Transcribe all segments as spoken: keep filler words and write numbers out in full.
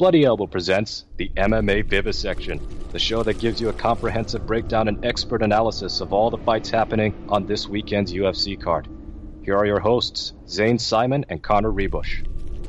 Bloody Elbow presents the M M A Vivisection, the show that gives you a comprehensive breakdown and expert analysis of all the fights happening on this weekend's U F C card. Here are your hosts, Zane Simon and Connor Rebush.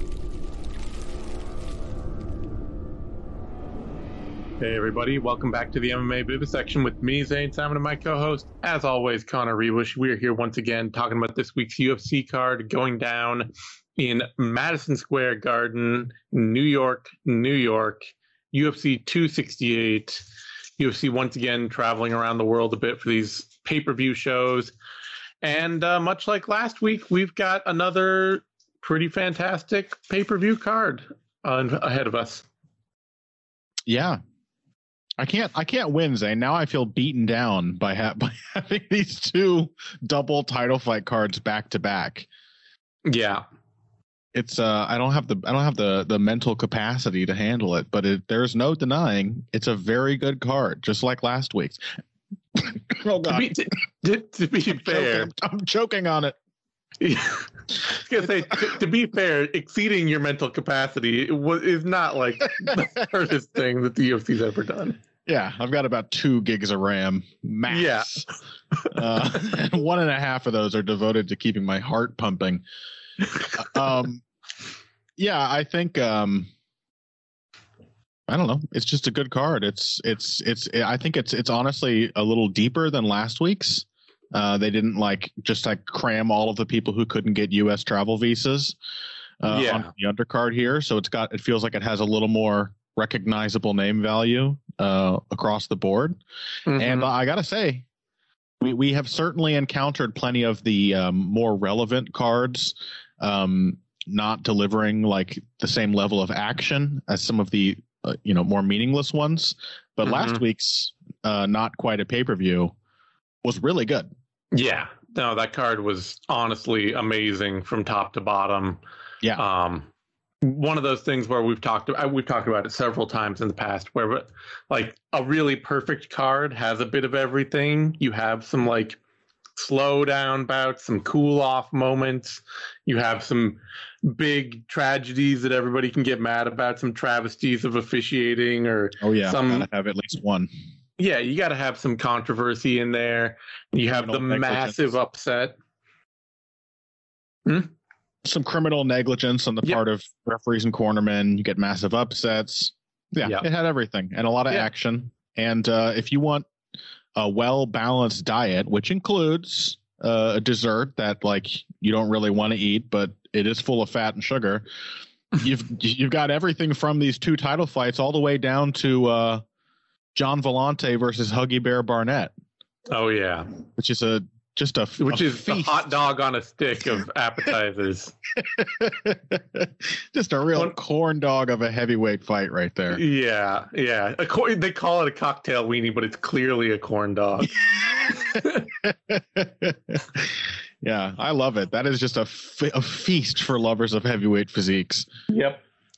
Hey everybody, welcome back to the M M A Vivisection with me, Zane Simon, and my co-host, as always, Connor Rebush. We are here once again talking about this week's U F C card going down in Madison Square Garden, New York, New York, U F C two sixty-eight. U F C once again traveling around the world a bit for these pay-per-view shows. And uh, much like last week, we've got another pretty fantastic pay-per-view card uh, ahead of us. Yeah. I can't I can't win, Zane. Now I feel beaten down by, ha- by having these two double title fight cards back to back. Yeah. It's uh I don't have the I don't have the the mental capacity to handle it, but it, there's no denying it's a very good card, just like last week's. Oh God. To be, to, to be I'm fair, choking, I'm choking on it. Yeah. I was gonna say, to, to be fair, exceeding your mental capacity was, is not like the hardest thing that the U F C's ever done. Yeah, I've got about two gigs of RAM max. Yeah. uh, and one and a half of those are devoted to keeping my heart pumping. Um, yeah, I think um, I don't know. It's just a good card. It's it's it's. I think it's it's honestly a little deeper than last week's. Uh, they didn't like just like cram all of the people who couldn't get U S travel visas uh, Yeah. on the undercard here. So it's got, it feels like it has a little more recognizable name value uh, across the board. Mm-hmm. And I gotta say, we, we have certainly encountered plenty of the um, more relevant cards um, not delivering like the same level of action as some of the uh, you know more meaningless ones. But Mm-hmm. last week's uh, not quite a pay-per-view was really good. Yeah, no, that card was honestly amazing from top to bottom. Yeah. Um, one of those things where we've talked we've talked about it several times in the past, where like a really perfect card has a bit of everything. You have some like slow down bouts, some cool off moments. You have some big tragedies that everybody can get mad about, some travesties of officiating, or Oh yeah, some gotta have at least one. Yeah, you got to have some controversy in there. You have the Criminal massive negligence. upset. Hmm? Some criminal negligence on the Yep. part of referees and cornermen. You get massive upsets. Yeah, Yep. it had everything and a lot of Yeah. action. And uh, if you want a well-balanced diet, which includes uh, a dessert that like you don't really want to eat, but it is full of fat and sugar, you've you've got everything from these two title fights all the way down to uh, John Vellante versus Huggy Bear Barnett, Oh yeah, which is a just a which a is the feast. hot dog on a stick of appetizers. Just a real One- corn dog of a heavyweight fight right there. Yeah, yeah. A cor- they call it a cocktail weenie, but it's clearly a corn dog. Yeah, I love it. That is just a, fe- a feast for lovers of heavyweight physiques. Yep.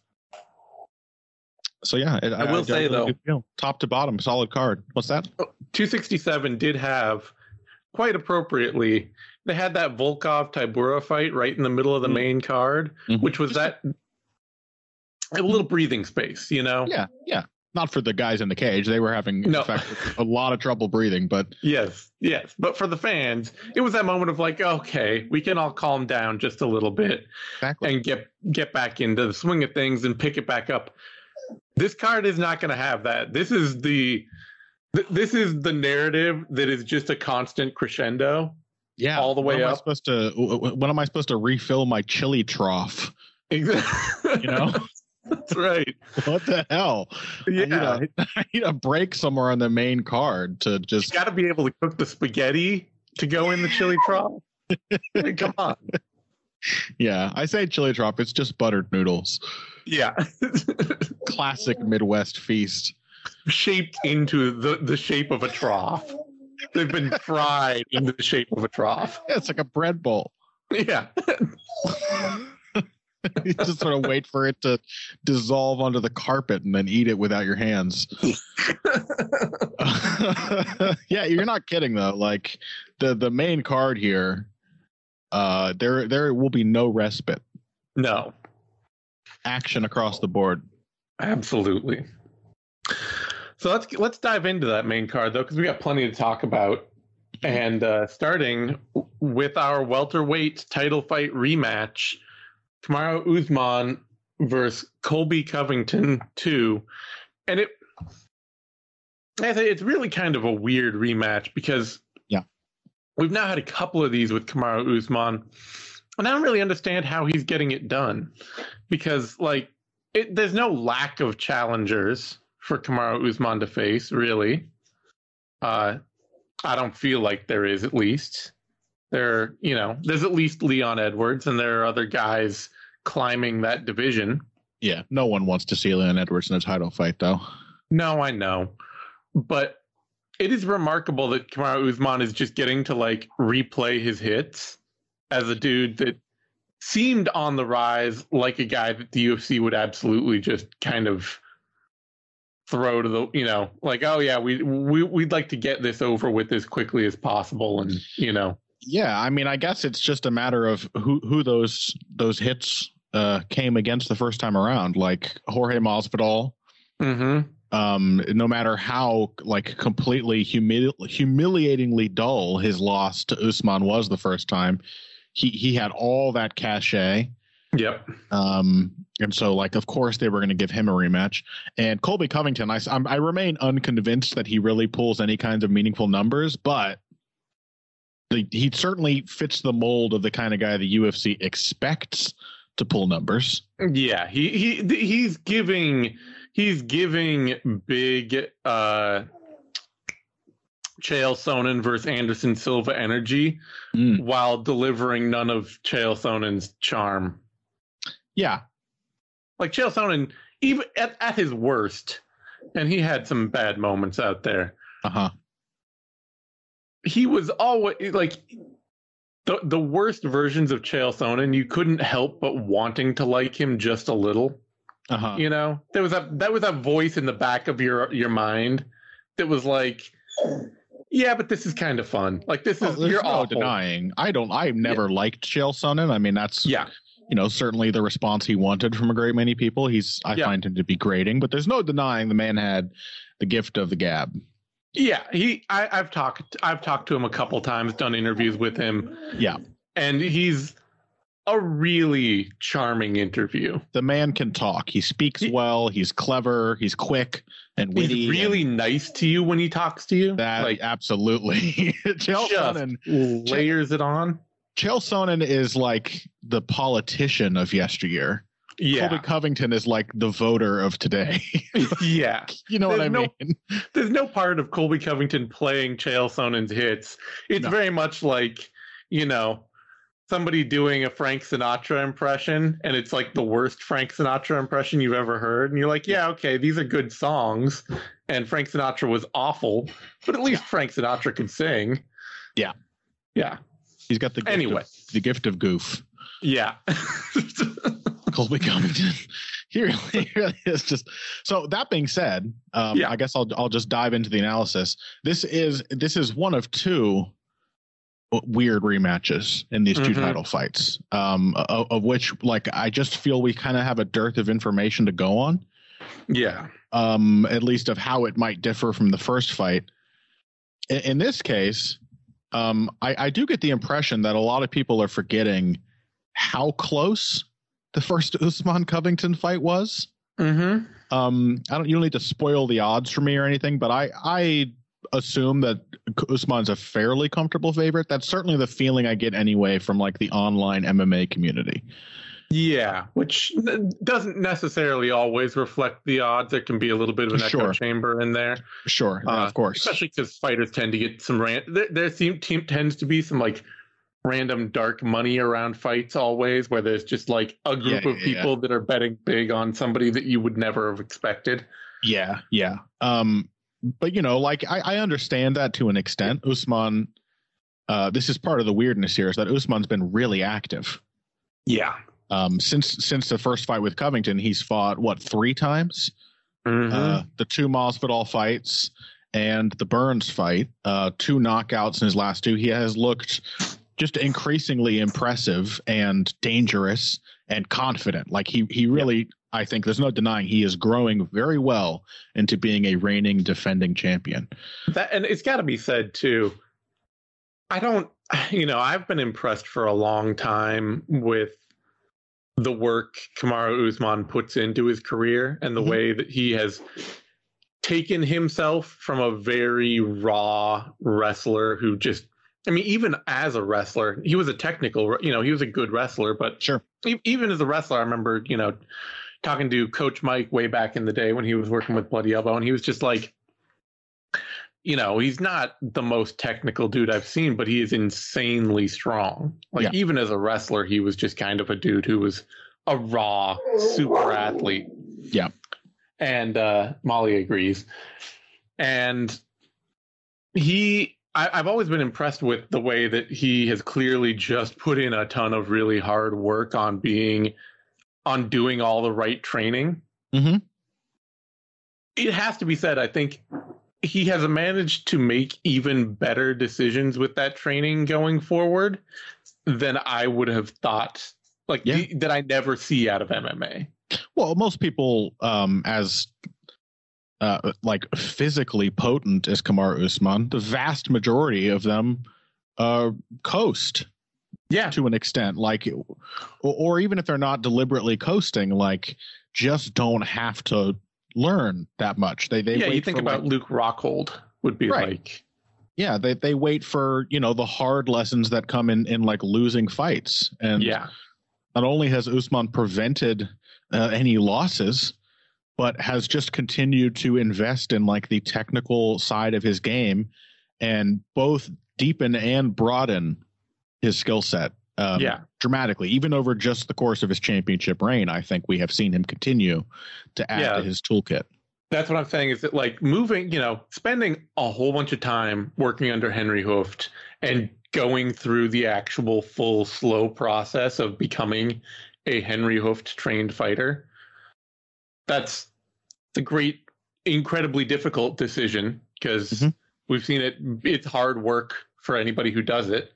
So yeah, it, I will say, though- do feel top to bottom, solid card. What's that? two sixty-seven did have, quite appropriately, they had that Volkov Tybura fight right in the middle of the Mm. main card, Mhm. which was that a little breathing space, you know? Yeah, yeah. Not for the guys in the cage. They were having No. in fact, a lot of trouble breathing, but Yes, yes. But for the fans, it was that moment of like, okay, we can all calm down just a little bit exactly. and get get back into the swing of things and pick it back up. This card is not going to have that. This is the th- this is the narrative that is just a constant crescendo. Yeah, all the way when am I up. supposed to? When am I supposed to refill my chili trough? Exactly. You know, That's right. what the hell? Yeah. I need, a, I need a break somewhere on the main card to You just. got to be able to cook the spaghetti to go in the chili trough. Hey, come on. Yeah, I say chili trough. It's just buttered noodles. Yeah. Classic Midwest feast. Shaped into the, the shape of a trough. They've been fried in the shape of a trough. It's like a bread bowl. Yeah. You just sort of wait for it to dissolve onto the carpet and then eat it without your hands. Yeah, you're not kidding though. Like the the main card here, uh, there there will be no respite. No. Action across the board. Absolutely. So let's let's dive into that main card though, because we got plenty to talk about. And uh, starting with our welterweight title fight rematch, Kamaru Usman versus Colby Covington two, and it I say it's really kind of a weird rematch because yeah, we've now had a couple of these with Kamaru Usman, and I don't really understand how he's getting it done because like it, there's no lack of challengers for Kamaru Usman to face, really. Uh, I don't feel like there is, at least. There, you know, there's at least Leon Edwards, and there are other guys climbing that division. Yeah, no one wants to see Leon Edwards in a title fight, though. No, I know. But it is remarkable that Kamaru Usman is just getting to, like, replay his hits as a dude that seemed on the rise, like a guy that the U F C would absolutely just kind of throw to the, you know, like, oh yeah, we, we we'd like to get this over with as quickly as possible, and you know. Yeah, I mean, I guess it's just a matter of who who those those hits uh, came against the first time around, like Jorge Masvidal. Mm-hmm. Um, no matter how like completely humili- humiliatingly dull his loss to Usman was the first time, he he had all that cachet. Yep. Um, and so, like, of course, they were going to give him a rematch. And Colby Covington, I, I'm, I remain unconvinced that he really pulls any kinds of meaningful numbers, but the, he certainly fits the mold of the kind of guy the U F C expects to pull numbers. Yeah, he he he's giving he's giving big uh, Chael Sonnen versus Anderson Silva energy Mm. while delivering none of Chael Sonnen's charm. Yeah. Like Chael Sonnen, even at, at his worst, and he had some bad moments out there. Uh-huh. He was always like the the worst versions of Chael Sonnen. You couldn't help but wanting to like him just a little. Uh-huh. You know, there was a that was a voice in the back of your your mind that was like, yeah, but this is kind of fun. Like this is Oh, there's you're no awful. denying. I don't. I've never yeah. liked Chael Sonnen. I mean, that's Yeah. you know, certainly the response he wanted from a great many people. He's I yeah. find him to be grating, but there's no denying the man had the gift of the gab. Yeah, he. I, I've talked. I've talked to him a couple times, done interviews with him. Yeah, and he's a really charming interview. The man can talk. He speaks he, well. He's clever. He's quick and witty. He's really and nice to you when he talks to you. That like absolutely. Chael Sonnen layers it on. Chael Sonnen is like the politician of yesteryear. Yeah. Colby Covington is like the voter of today. Yeah. You know there's what I no, mean? There's no part of Colby Covington playing Chael Sonnen's hits. It's no. very much like, you know, somebody doing a Frank Sinatra impression, and it's like the worst Frank Sinatra impression you've ever heard. And you're like, yeah, okay, these are good songs. And Frank Sinatra was awful, but at least Frank Sinatra could sing. Yeah. Yeah. He's got the gift anyway. of, the gift of goof. Yeah. Colby Covington. He really, he really is just. So that being said, um, yeah. I guess I'll I'll just dive into the analysis. This is this is one of two weird rematches in these two mm-hmm. title fights, um, of, of which, like, I just feel we kind of have a dearth of information to go on. Yeah. Um, at least of how it might differ from the first fight. In, in this case, um, I, I do get the impression that a lot of people are forgetting how close the first Usman Covington fight was. Mm-hmm. Um, I don't. You don't need to spoil the odds for me or anything, but I I assume that Usman's a fairly comfortable favorite. That's certainly the feeling I get anyway from like the online M M A community. Yeah, which doesn't necessarily always reflect the odds. There can be a little bit of an sure. echo chamber in there. Sure, uh, of course. Especially because fighters tend to get some ran- there, there seem, team tends to be some like random dark money around fights always, where there's just like a group yeah, of yeah, people yeah. that are betting big on somebody that you would never have expected. Yeah, yeah. Um, but you know, like I, I understand that to an extent. Usman, uh, this is part of the weirdness here, is that Usman's been really active. Yeah. Um, since since the first fight with Covington, he's fought what three times? Mm-hmm. Uh, the two Masvidal fights and the Burns fight. Uh, two knockouts in his last two. He has looked just increasingly impressive and dangerous and confident. Like he he really, yep. I think there's no denying he is growing very well into being a reigning defending champion. That, and it's got to be said too. I don't, you know, I've been impressed for a long time with the work Kamaru Usman puts into his career and the mm-hmm. way that he has taken himself from a very raw wrestler who just, I mean, even as a wrestler, he was a technical, you know, he was a good wrestler, but sure, even as a wrestler, I remember, you know, talking to Coach Mike way back in the day when he was working with Bloody Elbow, and he was just like, you know, he's not the most technical dude I've seen, but he is insanely strong. Like, yeah. even as a wrestler, he was just kind of a dude who was a raw super athlete. Yeah. And uh, Molly agrees. And he, I, I've always been impressed with the way that he has clearly just put in a ton of really hard work on being on doing all the right training. Mm-hmm. It has to be said, I think he has managed to make even better decisions with that training going forward than I would have thought, like yeah. the, that I never see out of M M A. Well, most people, um, as uh, like physically potent as Kamaru Usman, the vast majority of them uh, coast. Yeah, to an extent, like, or, or even if they're not deliberately coasting, like, just don't have to learn that much. They they yeah. wait You think for, about like, Luke Rockhold would be right. like, yeah. They they wait for, you know, the hard lessons that come in in like losing fights, and yeah. Not only has Usman prevented uh, any losses, but has just continued to invest in like the technical side of his game, and both deepen and broaden his skill set um, yeah. dramatically, even over just the course of his championship reign. I think we have seen him continue to add yeah. to his toolkit. That's what I'm saying, is that like moving, you know, spending a whole bunch of time working under Henry Hooft and going through the actual full slow process of becoming a Henry Hooft trained fighter. That's the great, incredibly difficult decision, because mm-hmm. we've seen it. It's hard work for anybody who does it.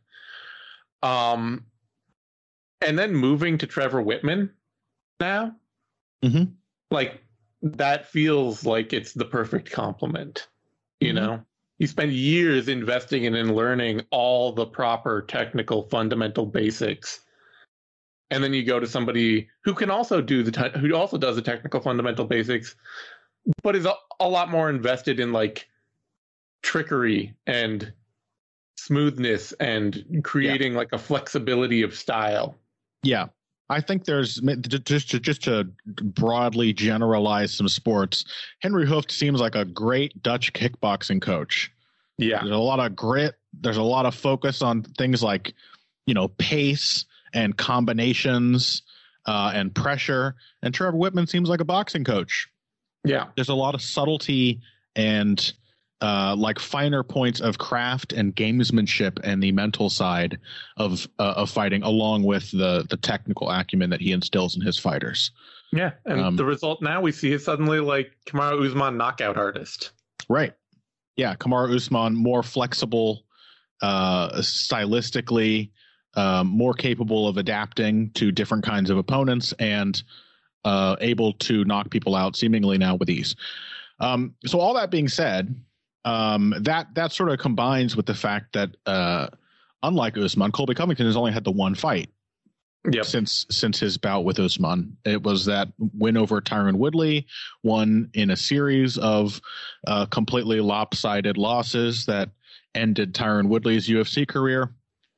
Um, and then moving to Trevor Whitman now, mm-hmm. like that feels like it's the perfect complement. You mm-hmm. know, you spend years investing in and learning all the proper technical fundamental basics, and then you go to somebody who can also do the te- who also does the technical fundamental basics, but is a, a lot more invested in like trickery and smoothness and creating yeah. like a flexibility of style. Yeah. I think there's just to, just to broadly generalize some sports. Henry Hooft seems like a great Dutch kickboxing coach. Yeah. There's a lot of grit. There's a lot of focus on things like, you know, pace and combinations uh, and pressure. And Trevor Whitman seems like a boxing coach. Yeah. There's a lot of subtlety and Uh, like finer points of craft and gamesmanship and the mental side of uh, of fighting, along with the the technical acumen that he instills in his fighters. Yeah, and um, the result now we see is suddenly like Kamaru Usman knockout artist. Right. Yeah, Kamaru Usman more flexible, uh, stylistically, um, more capable of adapting to different kinds of opponents, and uh, able to knock people out seemingly now with ease. Um, so all that being said. Um, that that sort of combines with the fact that, uh, unlike Usman, Colby Covington has only had the one fight yep. since since his bout with Usman. It was that win over Tyron Woodley, one in a series of uh, completely lopsided losses that ended Tyron Woodley's U F C career.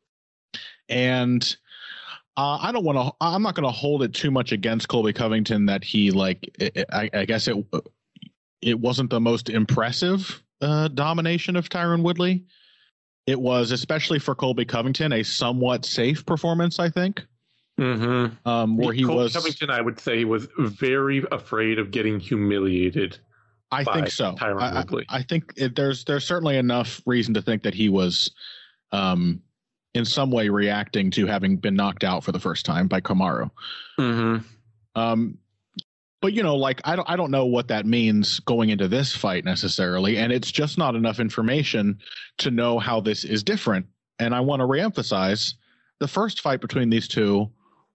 And uh, I don't want to. I'm not going to hold it too much against Colby Covington that he like. It, I, I guess it it wasn't the most impressive Uh, domination of Tyron Woodley. It was, especially for Colby Covington, a somewhat safe performance, I think. Mm-hmm. Um, where he Colby was Covington, I would say, was very afraid of getting humiliated. I by think so. Tyron I, Woodley. I, I think it, there's there's certainly enough reason to think that he was, um, in some way reacting to having been knocked out for the first time by Kamaru. Mm-hmm. Um. But, you know, like, I don't I don't know what that means going into this fight necessarily. And it's just not enough information to know how this is different. And I want to reemphasize the first fight between these two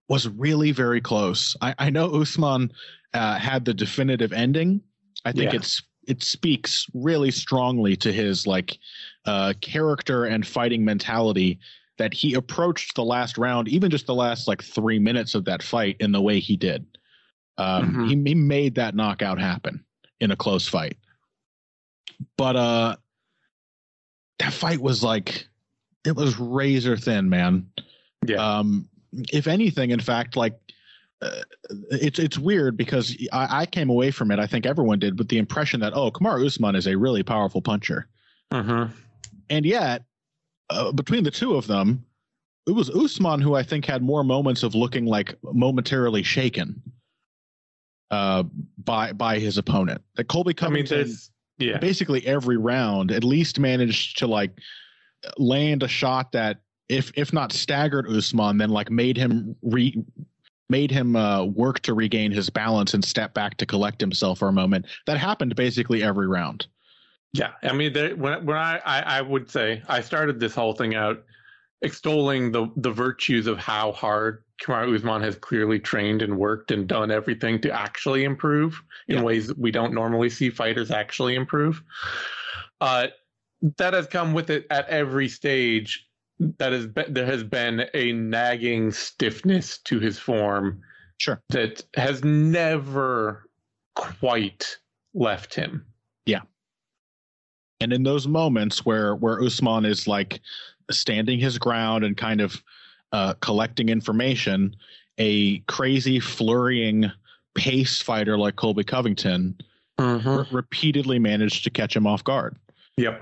was really very close. I, I know Usman uh, had the definitive ending. I think Yeah. it's it speaks really strongly to his like uh, character and fighting mentality that he approached the last round, even just the last like three minutes of that fight, in the way he did. Um, Mhm. he, he made that knockout happen in a close fight. But uh, that fight was like, it was razor thin, man. Yeah. Um, if anything, in fact, like uh, it's it's weird because I, I came away from it, I think everyone did, with the impression that, oh, Kamaru Usman is a really powerful puncher. Mhm. And yet, uh, between the two of them, it was Usman who I think had more moments of looking like momentarily shaken uh, by by his opponent. That Colby I mean, Covington, there's yeah. basically every round, at least managed to like land a shot that, if if not staggered Usman, then like made him re made him uh, work to regain his balance and step back to collect himself for a moment. That happened basically every round. Yeah, I mean, there, when when I, I I would say I started this whole thing out extolling the the virtues of how hard Kamaru Usman has clearly trained and worked and done everything to actually improve in Yeah. ways that we don't normally see fighters actually improve. Uh, that has come with it at every stage. That has been, there has been a nagging stiffness to his form Sure. that has never quite left him. And in those moments where where Usman is like standing his ground and kind of uh, collecting information, a crazy flurrying pace fighter like Colby Covington Mm-hmm. re- repeatedly managed to catch him off guard. Yep.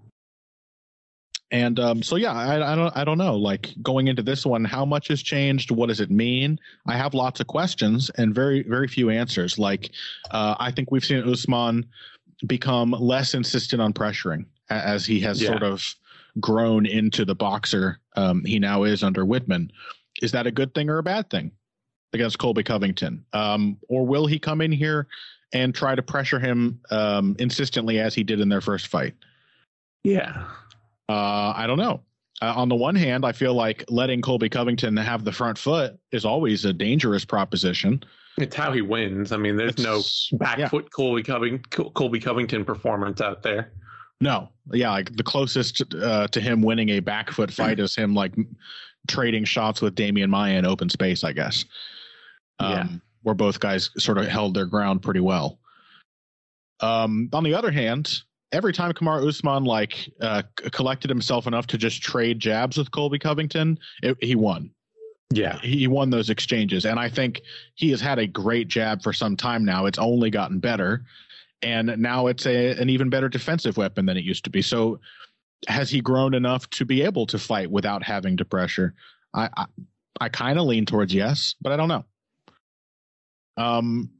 And um, so, yeah, I, I don't, I don't know. Like going into this one, how much has changed? What does it mean? I have lots of questions and very, very few answers. Like, uh, I think we've seen Usman become less insistent on pressuring a- as he has Yeah. sort of grown into the boxer um, he now is under Whitman. Is that a good thing or a bad thing against Colby Covington? Um, or will he come in here and try to pressure him um, insistently as he did in their first fight? Yeah. Uh, I don't know. Uh, on the one hand, I feel like letting Colby Covington have the front foot is always a dangerous proposition. It's how he wins. I mean, there's It's- no back yeah. foot Colby, Coving, Colby Covington performance out there. No, yeah, like the closest uh, to him winning a back foot fight is him like trading shots with Damian Maia in open space, I guess. Um, Yeah. Where both guys sort of held their ground pretty well. Um, on the other hand, every time Kamaru Usman like uh, c- collected himself enough to just trade jabs with Colby Covington, it, he won. Yeah. He won those exchanges, and I think he has had a great jab for some time now. It's only gotten better, and now it's a an even better defensive weapon than it used to be. So, has he grown enough to be able to fight without having to pressure? I I, I kind of lean towards yes, but I don't know. Um,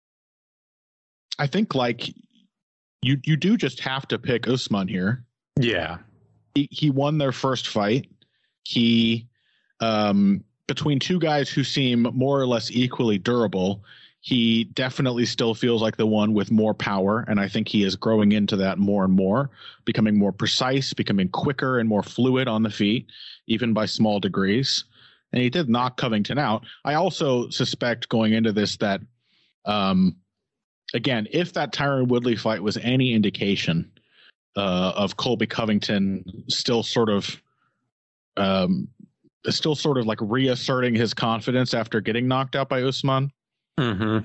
I think like you you do just have to pick Usman here. Yeah. He, he won their first fight. He um. Between two guys who seem more or less equally durable, he definitely still feels like the one with more power, and I think he is growing into that more and more, becoming more precise, becoming quicker and more fluid on the feet, even by small degrees. And he did knock Covington out. I also suspect going into this that, um, again, if that Tyron Woodley fight was any indication uh, of Colby Covington still sort of um, still sort of like reasserting his confidence after getting knocked out by Usman. Mm-hmm.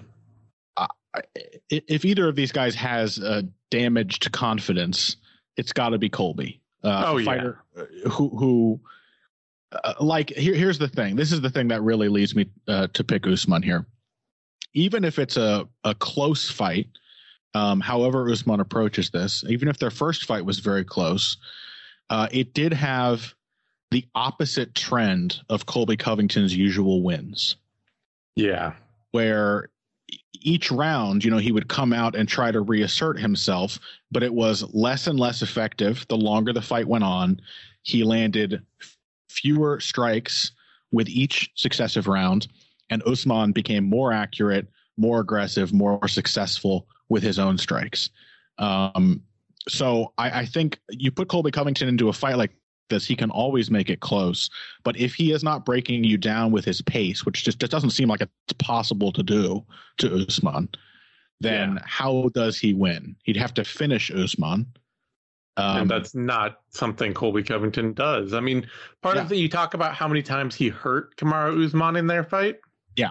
If either of these guys has uh, damaged confidence, it's got to be Colby. Uh, Oh, a yeah. fighter who who uh, like here, here's the thing. This is the thing that really leads me uh, to pick Usman here. Even if it's a a close fight, um, however Usman approaches this, even if their first fight was very close, uh, it did have the opposite trend of Colby Covington's usual wins, Yeah. where each round, you know, he would come out and try to reassert himself, but it was less and less effective the longer the fight went on. He landed fewer strikes with each successive round, and Usman became more accurate, more aggressive, more successful with his own strikes. Um, so I, I think you put Colby Covington into a fight like this, he can always make it close. But if he is not breaking you down with his pace, which just, just doesn't seem like it's possible to do to Usman, then yeah. how does he win? He'd have to finish Usman. Um, and that's not something Colby Covington does. I mean, part yeah. of the, you talk about how many times he hurt Kamaru Usman in their fight. Yeah.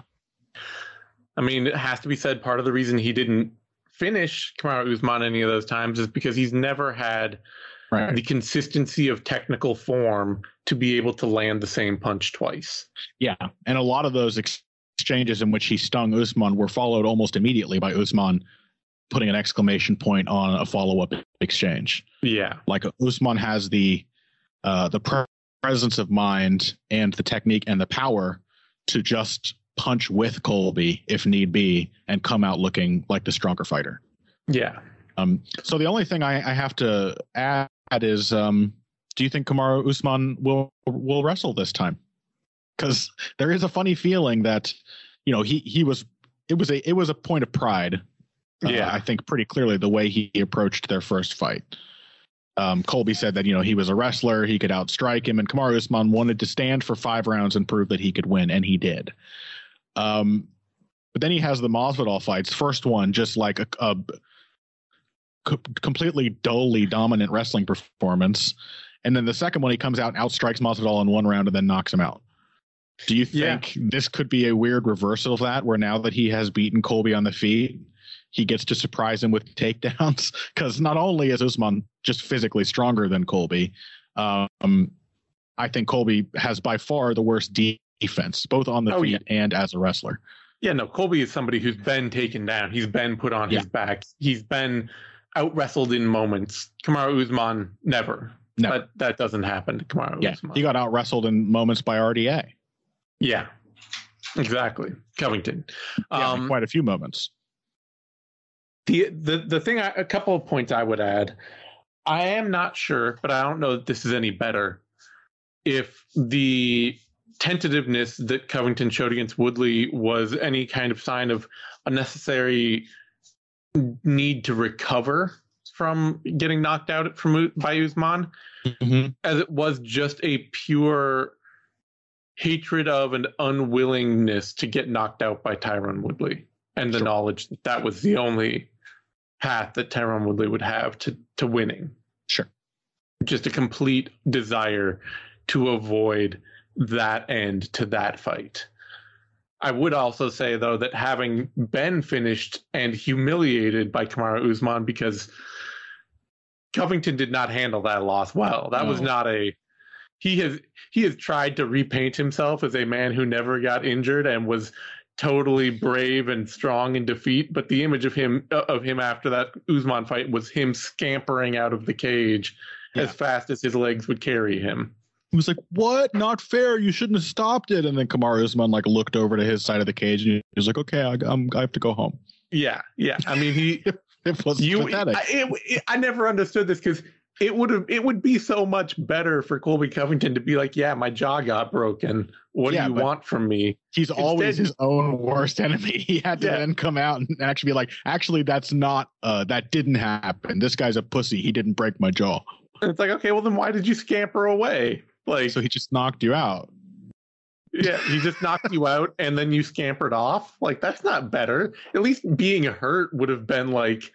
I mean, it has to be said, part of the reason he didn't finish Kamaru Usman any of those times is because he's never had right. the consistency of technical form to be able to land the same punch twice. Yeah, and a lot of those ex- exchanges in which he stung Usman were followed almost immediately by Usman putting an exclamation point on a follow-up exchange. Yeah. Like Usman has the uh, the pre- presence of mind and the technique and the power to just punch with Colby if need be and come out looking like the stronger fighter. Yeah. Um. So the only thing I, I have to add is, um, do you think Kamaru Usman will will wrestle this time? Because there is a funny feeling that, you know, he he was it was a it was a point of pride. Yeah, uh, I think pretty clearly the way he approached their first fight. Um, Colby said that, you know, he was a wrestler, he could outstrike him, and Kamaru Usman wanted to stand for five rounds and prove that he could win, and he did. Um, but then he has the Masvidal fights. First one, just like a, a co- completely dully dominant wrestling performance, and then the second one, he comes out and outstrikes Masvidal in one round and then knocks him out. Do you think yeah. this could be a weird reversal of that, where now that he has beaten Colby on the feet, he gets to surprise him with takedowns? Because not only is Usman just physically stronger than Colby, um, I think Colby has by far the worst defense, both on the oh, feet yeah. and as a wrestler. Yeah, no, Colby is somebody who's been taken down. He's been put on yeah. his back. He's been out-wrestled in moments. Kamaru Usman, never. No. That, that doesn't happen to Kamaru yeah. Usman. He got out-wrestled in moments by R D A. Yeah, exactly. Covington. Yeah, um, quite a few moments. The the the thing, I, a couple of points I would add. I am not sure, but I don't know that this is any better. If the tentativeness that Covington showed against Woodley was any kind of sign of a necessary need to recover from getting knocked out from by Usman, mm-hmm. as it was just a pure hatred of and unwillingness to get knocked out by Tyron Woodley, and the sure. knowledge that that was the only path that Tyron Woodley would have to, to winning. Sure. Just a complete desire to avoid that end to that fight. I would also say, though, that having been finished and humiliated by Kamaru Usman, because Covington did not handle that loss well. That no. was not a... He has he has tried to repaint himself as a man who never got injured and was totally brave and strong in defeat, but the image of him of him after that Usman fight was him scampering out of the cage yeah. as fast as his legs would carry him. He was like, "What? Not fair! You shouldn't have stopped it." And then Kamaru Usman like looked over to his side of the cage and he was like, "Okay, I, I'm I have to go home." Yeah, yeah. I mean, he it was you, pathetic. I, it, it, I never understood this because. It would have. It would be so much better for Colby Covington to be like, "Yeah, my jaw got broken. What yeah, do you want from me?" He's Instead, always his own worst enemy. He had to yeah. then come out and actually be like, "Actually, that's not. Uh, that didn't happen. This guy's a pussy. He didn't break my jaw." And it's like, okay, well then why did you scamper away? Like, so he just knocked you out. Yeah, he just knocked you out and then you scampered off. Like, that's not better. At least being hurt would have been like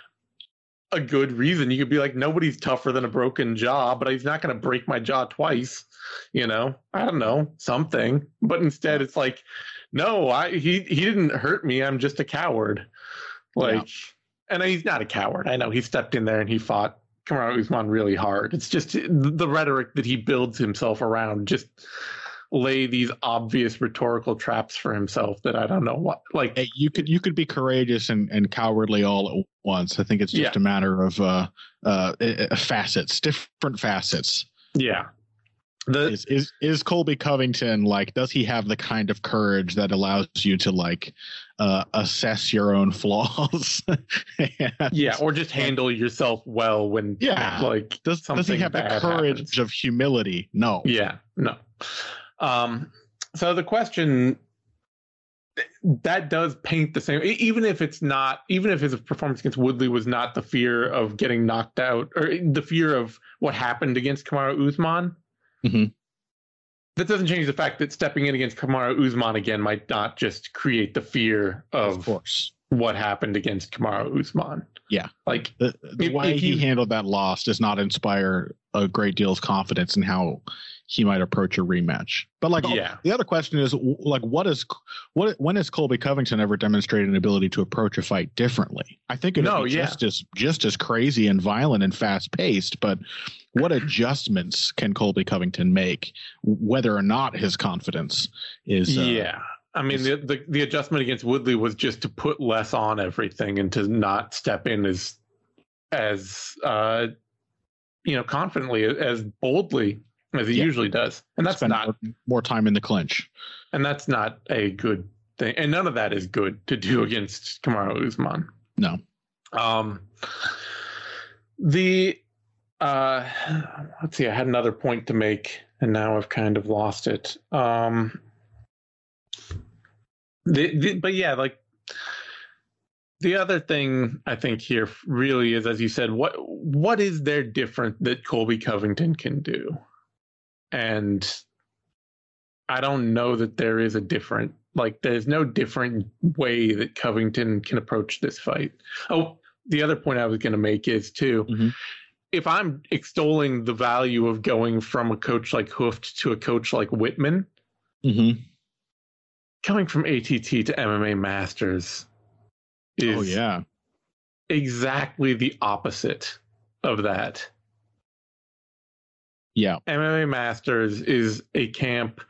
a good reason. You could be like, nobody's tougher than a broken jaw, but he's not going to break my jaw twice. You know, I don't know, something. But instead, it's like, no, I he he didn't hurt me. I'm just a coward. Like, yeah. And he's not a coward. I know he stepped in there and he fought Kamaru Usman really hard. It's just the rhetoric that he builds himself around just lay these obvious rhetorical traps for himself that I don't know what. Like, hey, you could you could be courageous and, and cowardly all at once. I think it's just yeah. a matter of uh, uh, facets, different facets. Yeah. The, is, is is Colby Covington, like, does he have the kind of courage that allows you to like uh, assess your own flaws? and, yeah, or just handle and, yourself well when yeah, like does does he have the courage happens. of humility? No. Yeah, no. Um, so the question that does paint the same, even if it's not, even if his performance against Woodley was not the fear of getting knocked out or the fear of what happened against Kamaru Usman. Mm-hmm. That doesn't change the fact that stepping in against Kamaru Usman again might not just create the fear of, of course. what happened against Kamaru Usman. Yeah. Like the, the if, way if he you, handled that loss does not inspire a great deal of confidence in how he might approach a rematch. But like, yeah. the other question is like, what is, what, when has Colby Covington ever demonstrated an ability to approach a fight differently? I think it no, would be yeah. just as, just as crazy and violent and fast paced, but what adjustments can Colby Covington make, whether or not his confidence is, uh, yeah. I mean, the, the the adjustment against Woodley was just to put less on everything and to not step in as, as uh, you know, confidently, as boldly as he yeah. usually does. And that's Spend not more, more time in the clinch. And that's not a good thing. And none of that is good to do against Kamaru Usman. No. Um, the uh, let's see. I had another point to make, and now I've kind of lost it. Um. The, the, but yeah, like the other thing I think here really is, as you said, what what is there different that Colby Covington can do? And I don't know that there is a different, like there's no different way that Covington can approach this fight. Oh, the other point I was going to make is too, mm-hmm. if I'm extolling the value of going from a coach like Hooft to a coach like Whitman, mm-hmm. coming from A T T to M M A Masters is oh, yeah. exactly the opposite of that. Yeah. M M A Masters is a camp.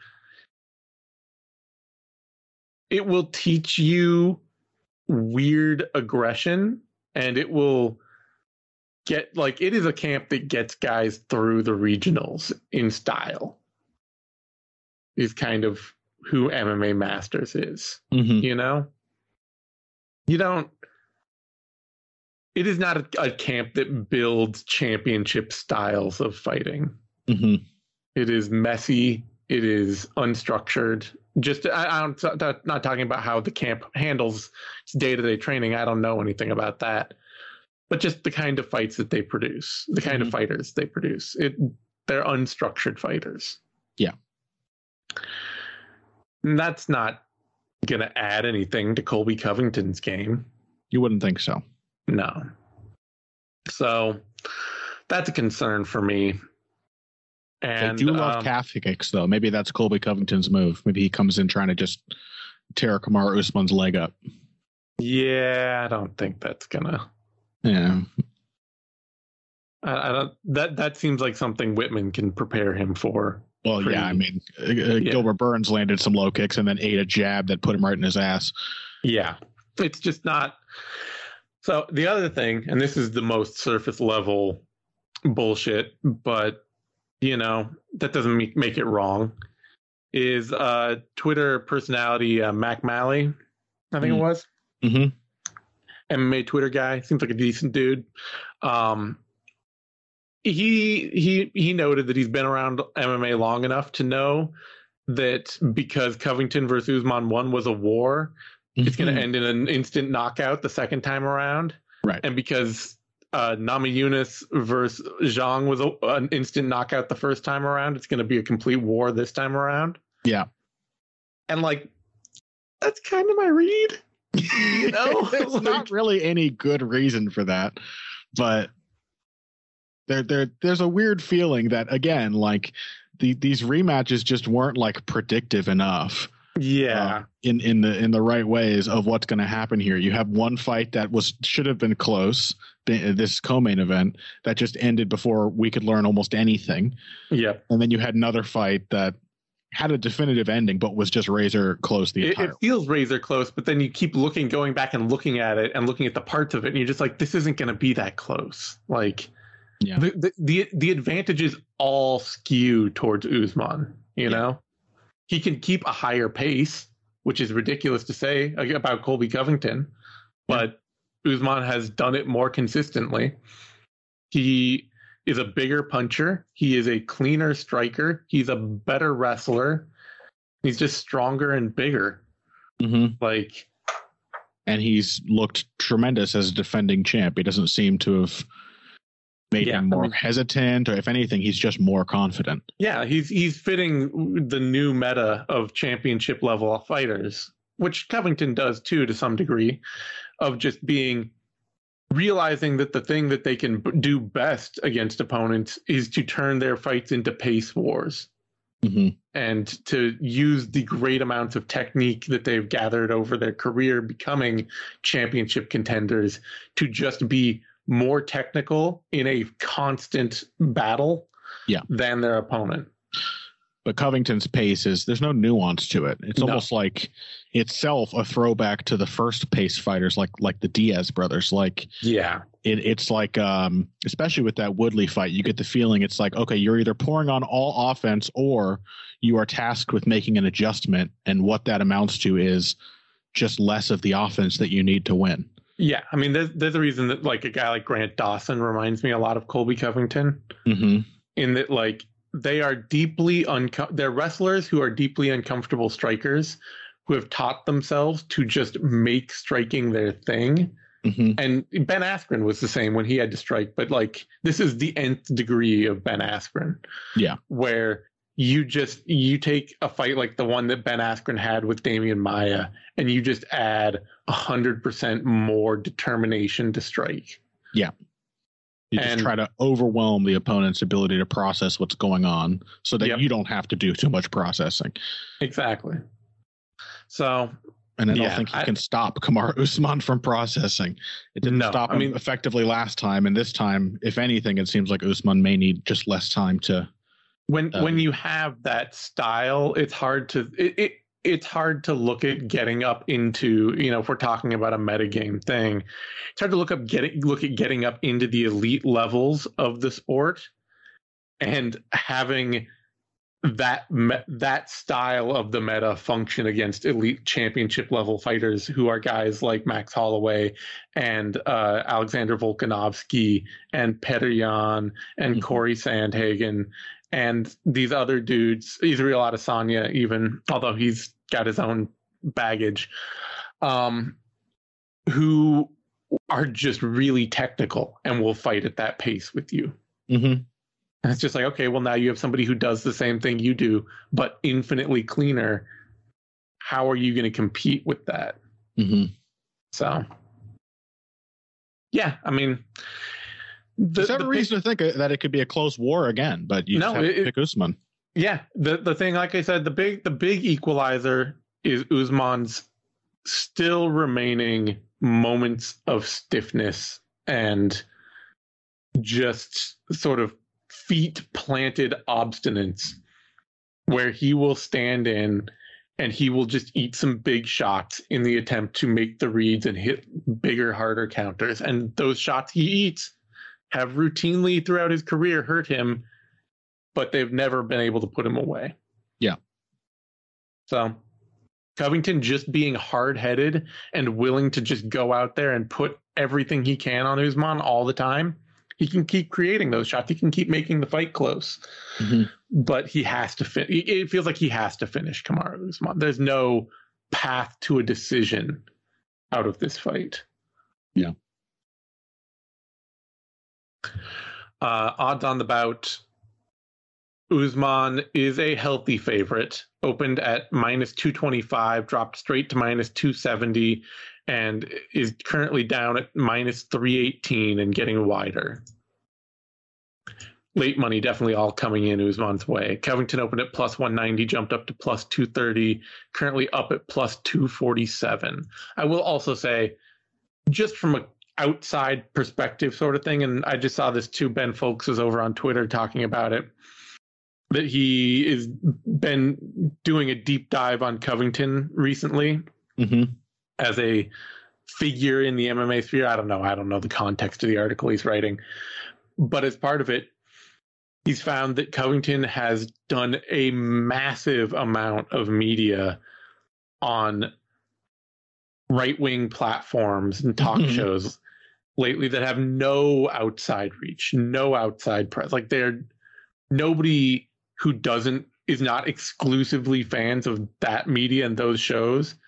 It will teach you weird aggression, and it will get, like, it is a camp that gets guys through the regionals in style. Is kind of who M M A Masters is, mm-hmm. you know? You don't, it is not a, a camp that builds championship styles of fighting. Mm-hmm. It is messy. It is unstructured. Just, I, I'm not talking about how the camp handles its day-to-day training. I don't know anything about that. But just the kind of fights that they produce, the kind mm-hmm. of fighters they produce. It, they're unstructured fighters. Yeah. And that's not going to add anything to Colby Covington's game. You wouldn't think so. No. So that's a concern for me. And they do love um, calf kicks, though. Maybe that's Colby Covington's move. Maybe he comes in trying to just tear Kamaru Usman's leg up. Yeah, I don't think that's gonna. Yeah. I, I don't. That that seems like something Whitman can prepare him for. Well, pretty, yeah, I mean, uh, yeah. Gilbert Burns landed some low kicks and then ate a jab that put him right in his ass. Yeah, it's just not. So the other thing, and this is the most surface level bullshit, but you know that doesn't make, make it wrong, is uh, Twitter personality uh, Mac Malley, I think mm. it was. Mm-hmm. M M A Twitter guy, seems like a decent dude. Um, He he he noted that he's been around M M A long enough to know that because Covington versus Usman one was a war, mm-hmm. it's going to end in an instant knockout the second time around. Right. And because uh, Namajunas versus Zhang was a, an instant knockout the first time around, it's going to be a complete war this time around. Yeah. And like, that's kind of my read. You know, there's like, not really any good reason for that, but. There, there, there's a weird feeling that again, like the these rematches just weren't like predictive enough. Yeah, uh, in in the in the right ways of what's going to happen here. You have one fight that was should have been close. This co-main event that just ended before we could learn almost anything. Yeah, and then you had another fight that had a definitive ending, but was just razor close the entire. It, it feels razor close, but then you keep looking, going back and looking at it and looking at the parts of it, and you're just like, this isn't going to be that close. Like. Yeah. The, the the the advantages all skew towards Usman, you yeah. know? He can keep a higher pace, which is ridiculous to say about Colby Covington, but yeah. Usman has done it more consistently. He is a bigger puncher. He is a cleaner striker. He's a better wrestler. He's just stronger and bigger. Mm-hmm. Like, and he's looked tremendous as a defending champ. He doesn't seem to have made Yeah, him more I mean- hesitant, or if anything, he's just more confident. yeah, he's he's fitting the new meta of championship level fighters, which Covington does too to some degree, of just being realizing that the thing that they can b- do best against opponents is to turn their fights into pace wars. Mm-hmm. And to use the great amounts of technique that they've gathered over their career becoming championship contenders to just be more technical in a constant battle yeah. than their opponent. But Covington's pace is, there's no nuance to it. It's No. almost like itself a throwback to the first pace fighters, like like the Diaz brothers. Like Yeah. it, it's like, um, especially with that Woodley fight, you get the feeling it's like, okay, you're either pouring on all offense or you are tasked with making an adjustment. And what that amounts to is just less of the offense that you need to win. Yeah. I mean, there's, there's a reason that like a guy like Grant Dawson reminds me a lot of Colby Covington Mm-hmm. in that, like, they are deeply unco- they're wrestlers who are deeply uncomfortable strikers who have taught themselves to just make striking their thing. Mm-hmm. And Ben Askren was the same when he had to strike, but like this is the nth degree of Ben Askren. Yeah. Where you just you take a fight like the one that Ben Askren had with Damian Maia and you just add a hundred percent more determination to strike. Yeah. You just And- try to overwhelm the opponent's ability to process what's going on so that Yep. you don't have to do too much processing. Exactly. So And I don't Yeah, think he I- can stop Kamaru Usman from processing. It didn't No, stop I him mean- effectively last time. And this time, if anything, it seems like Usman may need just less time to. when Um, when you have that style, it's hard to it, it it's hard to look at getting up into, you know, if we're talking about a metagame thing, it's hard to look up getting look at getting up into the elite levels of the sport and having that me- that style of the meta function against elite championship level fighters who are guys like Max Holloway and uh, Alexander Volkanovski and Petr Yan and Mhm. Corey Sandhagen and these other dudes, Israel Adesanya even, although he's got his own baggage, um, who are just really technical and will fight at that pace with you. Mm-hmm. And it's just like, okay, well, now you have somebody who does the same thing you do, but infinitely cleaner. How are you going to compete with that? Mm-hmm. So, yeah, I mean, the, There's every the reason to think that it could be a close war again, but you No, just have it- to pick Usman. yeah, the the thing, like I said, the big the big equalizer is Usman's still remaining moments of stiffness and just sort of feet planted obstinance where he will stand in and he will just eat some big shots in the attempt to make the reads and hit bigger, harder counters. And those shots he eats have routinely throughout his career hurt him, but they've never been able to put him away. Yeah. So Covington just being hard-headed and willing to just go out there and put everything he can on Usman all the time, he can keep creating those shots. He can keep making the fight close. Mm-hmm. But he has to fin- it feels like he has to finish Kamaru Usman. There's no path to a decision out of this fight. Yeah. Uh, odds on the bout. Usman is a healthy favorite. Opened at minus two twenty-five, dropped straight to minus two seventy, and is currently down at minus three eighteen and getting wider. Late money definitely all coming in Usman's way. Covington opened at plus one ninety, jumped up to plus two thirty, currently up at plus two forty-seven. I will also say, just from a outside perspective sort of thing, and I just saw this too, Ben Folks was over on Twitter talking about it, that he has been doing a deep dive on Covington recently Mm-hmm. as a figure in the M M A sphere. I don't know. I don't know the context of the article he's writing. But as part of it, he's found that Covington has done a massive amount of media on right-wing platforms and talk Mhm. shows lately that have no outside reach, no outside press. Like they're nobody who doesn't is not exclusively fans of that media and those shows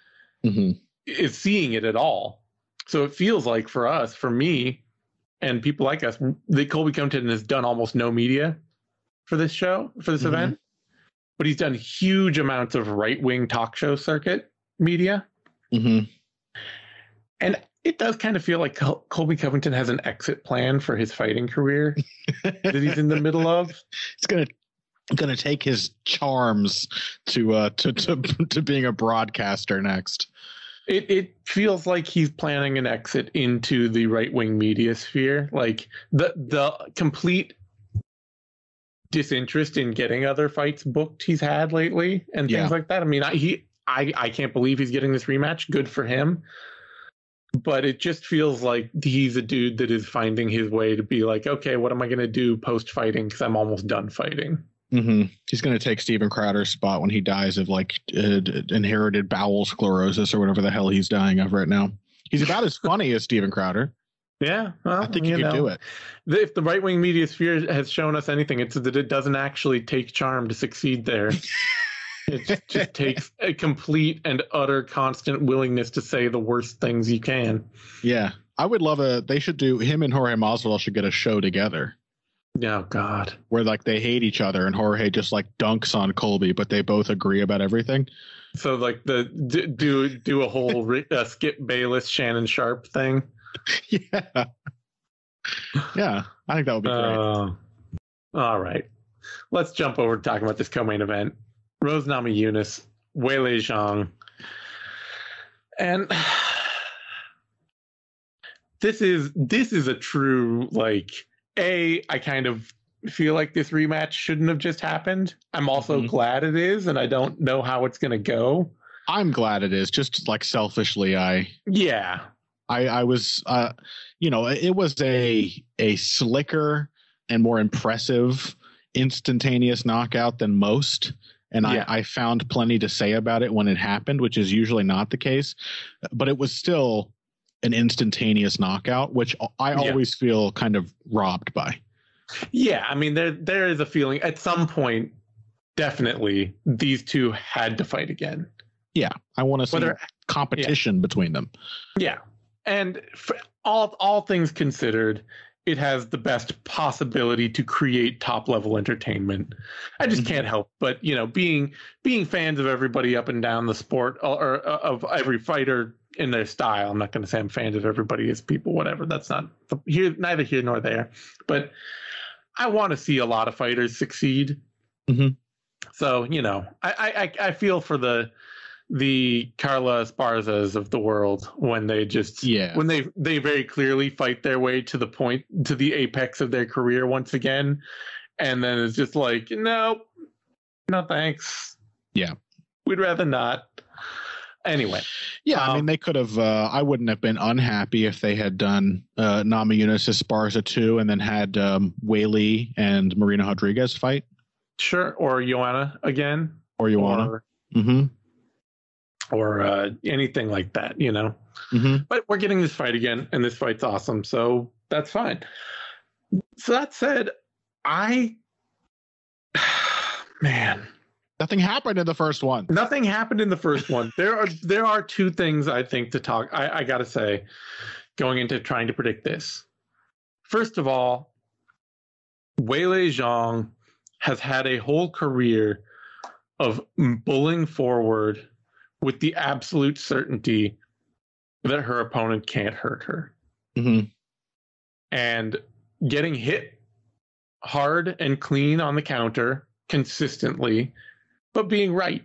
mm-hmm. is seeing it at all. So it feels like for us, for me, and people like us, that Colby Covington has done almost no media for this show, for this mm-hmm. event, but he's done huge amounts of right-wing talk show circuit media. Mm-hmm. And it does kind of feel like Col- Colby Covington has an exit plan for his fighting career that he's in the middle of. It's gonna gonna take his charms to uh to to to being a broadcaster next. It it feels like he's planning an exit into the right-wing media sphere, like the the complete disinterest in getting other fights booked he's had lately and things yeah. like that. I mean, I, he I I can't believe he's getting this rematch. Good for him. But it just feels like he's a dude that is finding his way to be like, okay, what am I going to do post-fighting? Because I'm almost done fighting. Mm-hmm. He's going to take Steven Crowder's spot when he dies of like uh, inherited bowel sclerosis or whatever the hell he's dying of right now. He's about as funny as Steven Crowder. Yeah, well, I think you, you could know, do it. If the right-wing media sphere has shown us anything, it's that it doesn't actually take charm to succeed there. It just takes a complete and utter constant willingness to say the worst things you can. Yeah. I would love a, they should do, him and Jorge Masvidal should get a show together. Oh, God. Where like they hate each other and Jorge just like dunks on Colby, but they both agree about everything. So like the, do, do a whole uh, Skip Bayless, Shannon Sharp thing. Yeah. Yeah. I think that would be great. Uh, all right. Let's jump over to talking about this co-main event. Rose Namajunas, Weili Zhang. And this is this is a true, like, A, I kind of feel like this rematch shouldn't have just happened. I'm also mm-hmm. glad it is, and I don't know how it's going to go. I'm glad it is, just like selfishly, I... Yeah. I, I was, uh, you know, it was a a slicker and more impressive instantaneous knockout than most. And yeah. I, I found plenty to say about it when it happened, which is usually not the case. But it was still an instantaneous knockout, which I always yeah. feel kind of robbed by. Yeah, I mean, there there is a feeling at some point, definitely, these two had to fight again. Yeah, I want to see Whether, competition yeah. between them. Yeah, and for all all things considered, it has the best possibility to create top level entertainment. I just can't help but, you know, being being fans of everybody up and down the sport, or, or of every fighter in their style. I'm not going to say I'm fans of everybody as people, whatever. That's not here, neither here nor there. But I want to see a lot of fighters succeed. Mm-hmm. So, you know, I, I I feel for the the Carla Esparzas of the world when they just yeah when they they very clearly fight their way to the point, to the apex of their career once again, and then it's just like, no no thanks, yeah we'd rather not. Anyway, yeah um, I mean, they could have uh I wouldn't have been unhappy if they had done uh Namajunas Esparza two and then had um Weili and Marina Rodriguez fight. Sure. Or Joanna again, or Joanna or, mm-hmm. or uh, anything like that, you know. Mm-hmm. But we're getting this fight again, and this fight's awesome, so that's fine. So that said, I, man, nothing happened in the first one. Nothing happened in the first one. There are there are two things I think to talk. I, I gotta say, going into trying to predict this. First of all, Weili Zhang has had a whole career of bullying forward with the absolute certainty that her opponent can't hurt her. Mm-hmm. And getting hit hard and clean on the counter consistently, but being right.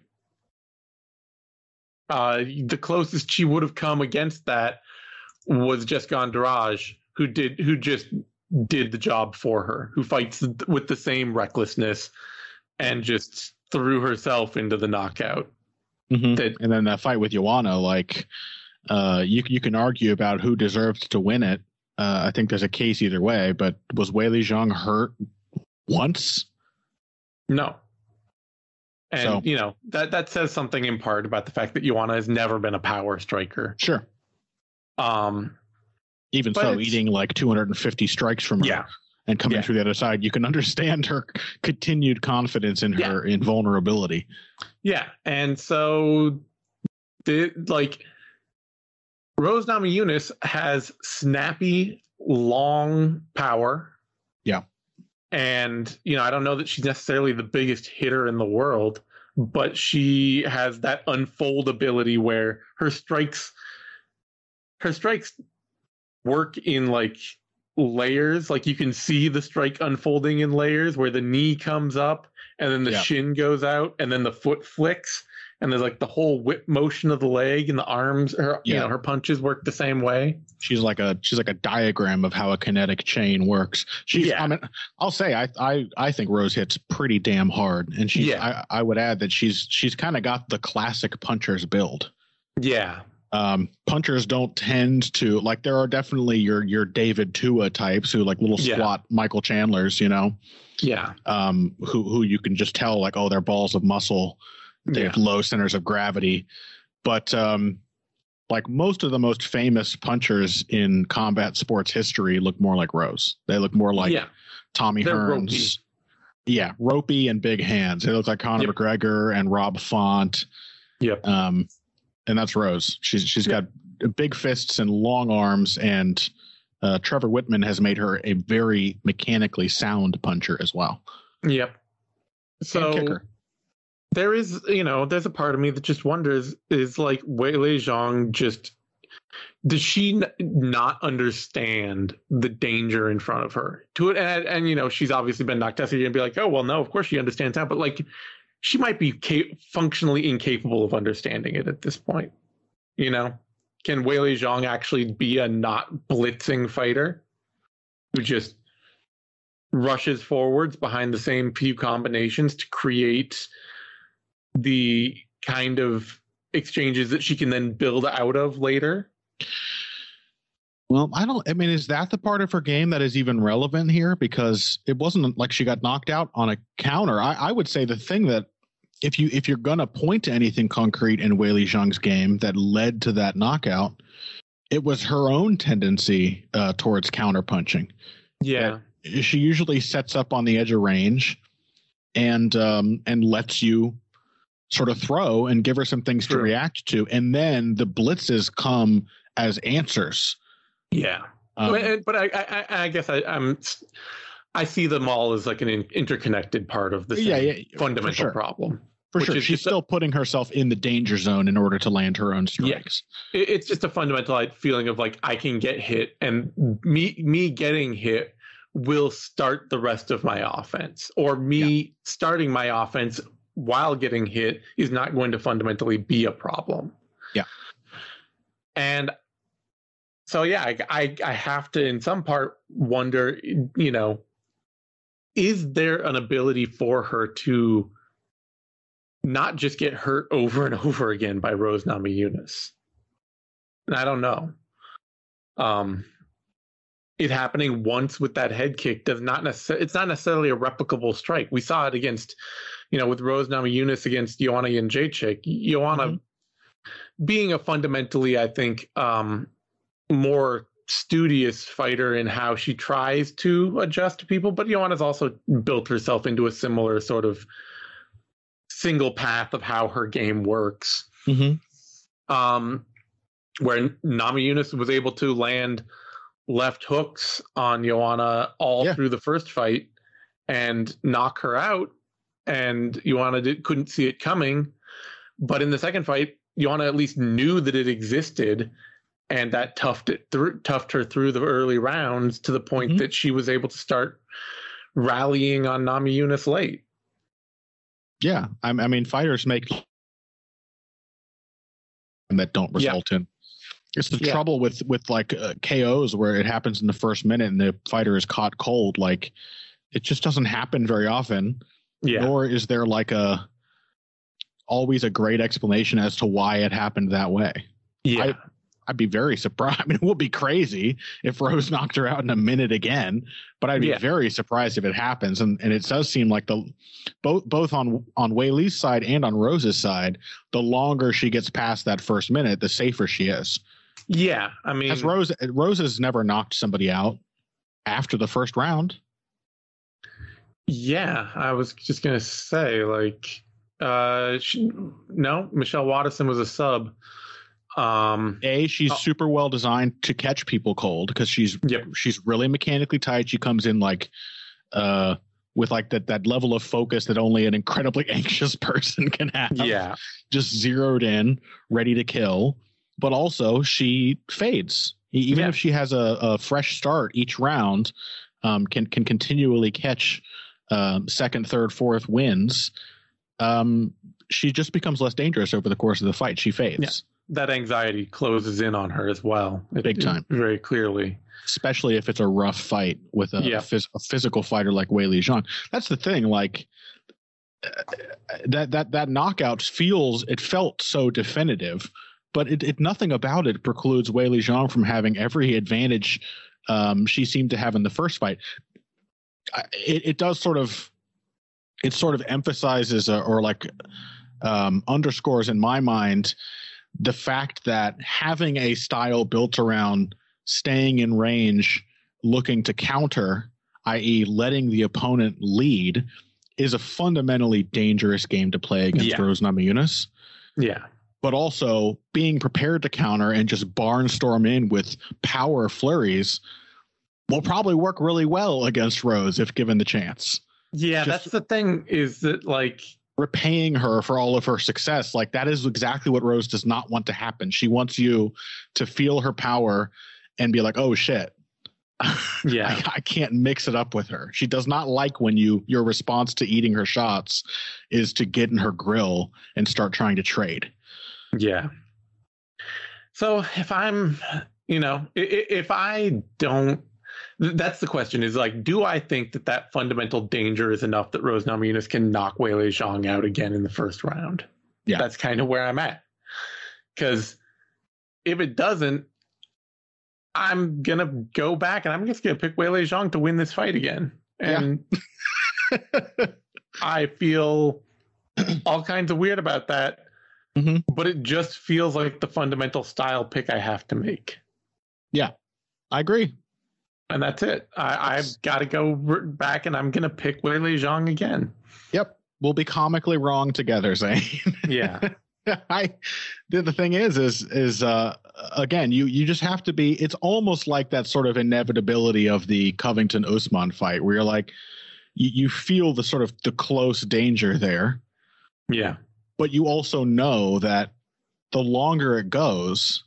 Uh, the closest she would have come against that was Jessica Andrade, who did, who just did the job for her, who fights with the same recklessness and just threw herself into the knockout. Mm-hmm. That, and then that fight with Joanna, like, uh, you you can argue about who deserved to win it. Uh, I think there's a case either way, but was Weili Zhang hurt once? No. And, so, you know, that, that says something in part about the fact that Joanna has never been a power striker. Sure. Um, Even so, eating like two hundred fifty strikes from her yeah. and coming yeah. through the other side, you can understand her continued confidence in her yeah. invulnerability. Yeah. And so The, like Rose Namajunas has snappy, long power. Yeah. And, you know, I don't know that she's necessarily the biggest hitter in the world, but she has that unfold ability where her strikes, her strikes work in like layers. Like you can see the strike unfolding in layers where the knee comes up and then the yeah. shin goes out and then the foot flicks. And there's like the whole whip motion of the leg and the arms. Her, yeah. you know, her punches work the same way. She's like a she's like a diagram of how a kinetic chain works. She's. Yeah. I mean, I'll say I I I think Rose hits pretty damn hard, and she. Yeah. I, I would add that she's she's kind of got the classic puncher's build. Yeah. Um, punchers don't tend to like. There are definitely your your David Tua types who like little squat yeah. Michael Chandlers, you know. Yeah. Um, who who you can just tell like, oh, they're balls of muscle. They yeah. have low centers of gravity, but um, like most of the most famous punchers in combat sports history look more like Rose. They look more like yeah. Tommy They're Hearns. Ropey. Yeah, ropey and big hands. They look like Conor yep. McGregor and Rob Font. Yep. Um, and that's Rose. She's she's yep. got big fists and long arms, and uh, Trevor Whitman has made her a very mechanically sound puncher as well. Yep. So. And kicker. There is, you know, there's a part of me that just wonders, is like Weili Zhang just, does she n- not understand the danger in front of her? To it, and, and, you know, she's obviously been knocked out, so you're going to be like, oh, well, no, of course she understands that. But like, she might be ca- functionally incapable of understanding it at this point. You know, can Weili Zhang actually be a not blitzing fighter who just rushes forwards behind the same few combinations to create the kind of exchanges that she can then build out of later? Well, I don't, I mean, is that the part of her game that is even relevant here? Because it wasn't like she got knocked out on a counter. I, I would say the thing that if you, if you're going to point to anything concrete in Weili Zhang's game that led to that knockout, it was her own tendency uh, towards counterpunching. Yeah. That she usually sets up on the edge of range and, um, and lets you sort of throw and give her some things True. to react to. And then the blitzes come as answers. Yeah. Um, but, but I, I, I guess I, I'm, I see them all as like an in, interconnected part of the same yeah, yeah, fundamental for sure. problem. For sure. She's still a, putting herself in the danger zone in order to land her own strikes. Yeah. It, it's just a fundamental feeling of like, I can get hit, and me, me getting hit will start the rest of my offense, or me yeah. starting my offense while getting hit is not going to fundamentally be a problem. Yeah. And so, yeah, I, I, I have to, in some part, wonder, you know, is there an ability for her to not just get hurt over and over again by Rose Namajunas? And I don't know. Um, it happening once with that head kick does not necessarily, it's not necessarily a replicable strike. We saw it against, you know, with Rose Namajunas against Joanna Jędrzejczyk. Joanna mm-hmm. being a fundamentally, I think, um, more studious fighter in how she tries to adjust to people, but Joanna's also built herself into a similar sort of single path of how her game works. Mm-hmm. Um, where Namajunas was able to land left hooks on Joanna all yeah. through the first fight and knock her out, and Joanna did, couldn't see it coming. But in the second fight, Joanna at least knew that it existed, and that toughed it through, toughed her through the early rounds to the point mm-hmm. that she was able to start rallying on Namajunas late. Yeah, I, I mean, fighters make that don't result yeah. in. It's the yeah. trouble with with like uh, K Os where it happens in the first minute and the fighter is caught cold. Like, it just doesn't happen very often. Yeah. Nor is there like a always a great explanation as to why it happened that way. Yeah. I, I'd be very surprised. I mean, it would be crazy if Rose knocked her out in a minute again, but I'd be yeah. very surprised if it happens. And and it does seem like the both both on on Weili's side and on Rose's side, the longer she gets past that first minute, the safer she is. Yeah, I mean, has Rose Rose has never knocked somebody out after the first round. Yeah, I was just gonna say, like, Uh, she, no, Michelle Watterson was a sub. Um, A, she's oh. super well designed to catch people cold because she's Yep. she's really mechanically tight. She comes in like uh, with like that that level of focus that only an incredibly anxious person can have. Yeah. Just zeroed in, ready to kill. But also she fades. E- Even Yeah. if she has a, a fresh start each round, um, can can continually catch um, second, third, fourth wins. Um, she just becomes less dangerous over the course of the fight. She fades. Yeah. That anxiety closes in on her as well. It, Big time. it, very clearly. Especially if it's a rough fight with a, Yeah. phys- a physical fighter like Weili Zhang. That's the thing. Like uh, that, that, that knockout feels, it felt so definitive, but it, it nothing about it precludes Weili Zhang from having every advantage um, she seemed to have in the first fight. I- It, it does sort of, it sort of emphasizes uh, or like um, underscores in my mind the fact that having a style built around staying in range, looking to counter, that is letting the opponent lead, is a fundamentally dangerous game to play against Yeah. Rose Namajunas. Yeah. But also being prepared to counter and just barnstorm in with power flurries will probably work really well against Rose if given the chance. Yeah, Just- that's the thing is that, like, Repaying her for all of her success, like that is exactly what Rose does not want to happen. She wants you to feel her power and be like, oh shit. Yeah. I, I can't mix it up with her. She does not like when you your response to eating her shots is to get in her grill and start trying to trade. Yeah. So if I'm, you know, i- i- if I don't, th- that's the question is like, do I think that that fundamental danger is enough that Rose Namajunas can knock Weili Zhang out again in the first round? Yeah. That's kind of where I'm at. Because if it doesn't, I'm going to go back and I'm just going to pick Weili Zhang to win this fight again. And I feel all kinds of weird about that. Mhm. But it just feels like the fundamental style pick I have to make. I agree. And that's it. I, I've got to go r- back and I'm going to pick Weili Zhang again. Yep. We'll be comically wrong together, Zane. Yeah. I the, the thing is is is uh again you you just have to be it's almost like that sort of inevitability of the Covington Usman fight where you're like you, you feel the sort of the close danger there, Yeah. but you also know that the longer it goes,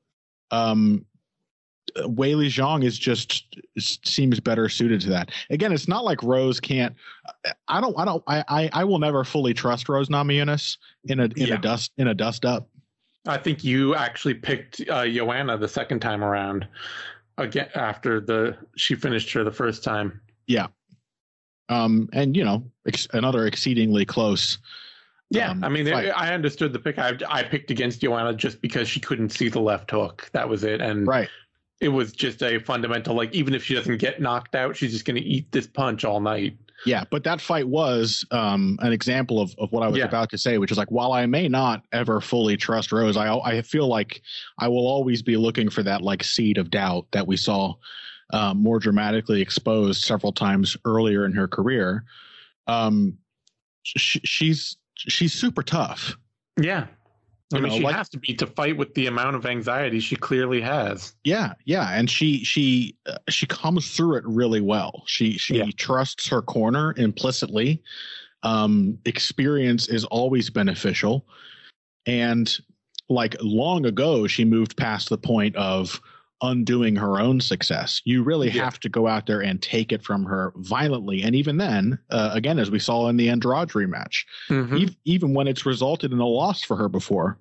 um Weili Zhang is just seems better suited to that. Again, it's not like Rose can't. I don't. I don't. I. I, I will never fully trust Rose Namajunas in a in Yeah. a dust in a dust up. I think you actually picked uh, Joanna the second time around again after the she finished her the first time. Yeah. Um. And you know, ex- another exceedingly close. Yeah, um, I mean, fight. I understood the pick. I, I picked against Joanna just because she couldn't see the left hook. That was it. And Right. it was just a fundamental, like, even if she doesn't get knocked out, she's just going to eat this punch all night. Yeah, but that fight was um, an example of, of what I was Yeah. about to say, which is like, while I may not ever fully trust Rose, I I feel like I will always be looking for that like seed of doubt that we saw uh, more dramatically exposed several times earlier in her career. Um, sh- she's she's super tough. Yeah. I You mean, know, she like- has to be to fight with the amount of anxiety she clearly has. Yeah, yeah, and she she uh, she comes through it really well. She she Yeah. trusts her corner implicitly. Um, experience is always beneficial, and like long ago, she moved past the point of undoing her own success. You really Yeah. have to go out there and take it from her violently, and even then, uh, again, as we saw in the Andrade rematch, Mhm. ev- even when it's resulted in a loss for her before,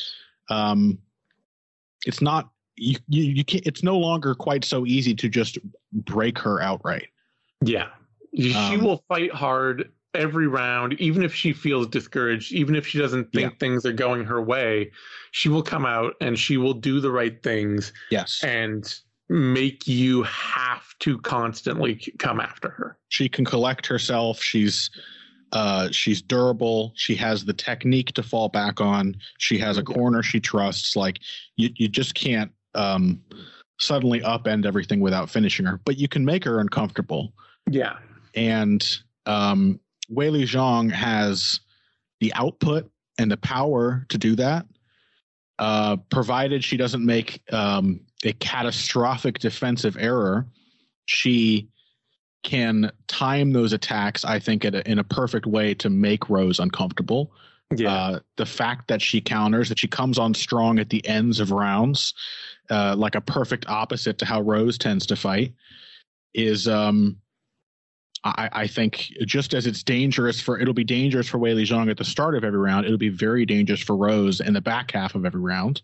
um, it's not you, you you can't. It's no longer quite so easy to just break her outright. Yeah. She Um, will fight hard every round, even if she feels discouraged, even if she doesn't think Yeah. things are going her way. She will come out and she will do the right things Yes, and make you have to constantly c- come after her. she can collect herself. She's uh, she's durable. She has the technique to fall back on. She has a corner she trusts. Like you, you just can't um, suddenly upend everything without finishing her, but you can make her uncomfortable. Yeah. And um, Weili Zhang has the output and the power to do that, uh, provided she doesn't make um, a catastrophic defensive error. She can time those attacks, I think, at a, in a perfect way to make Rose uncomfortable. Yeah. Uh, the fact that she counters, that she comes on strong at the ends of rounds, uh, like a perfect opposite to how Rose tends to fight, is, um, I, I think, just as it's dangerous for, it'll be dangerous for Weili Zhang at the start of every round, it'll be very dangerous for Rose in the back half of every round.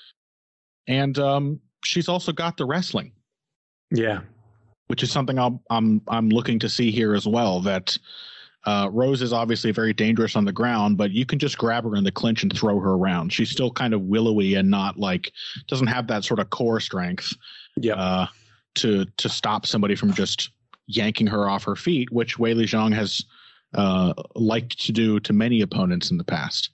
And um, she's also got the wrestling. Yeah. Which is something I'll, I'm I'm looking to see here as well. That uh, Rose is obviously very dangerous on the ground, but you can just grab her in the clinch and throw her around. She's still kind of willowy and not like doesn't have that sort of core strength. Yeah. Uh, to to stop somebody from just yanking her off her feet, which Weili Zhang has uh, liked to do to many opponents in the past.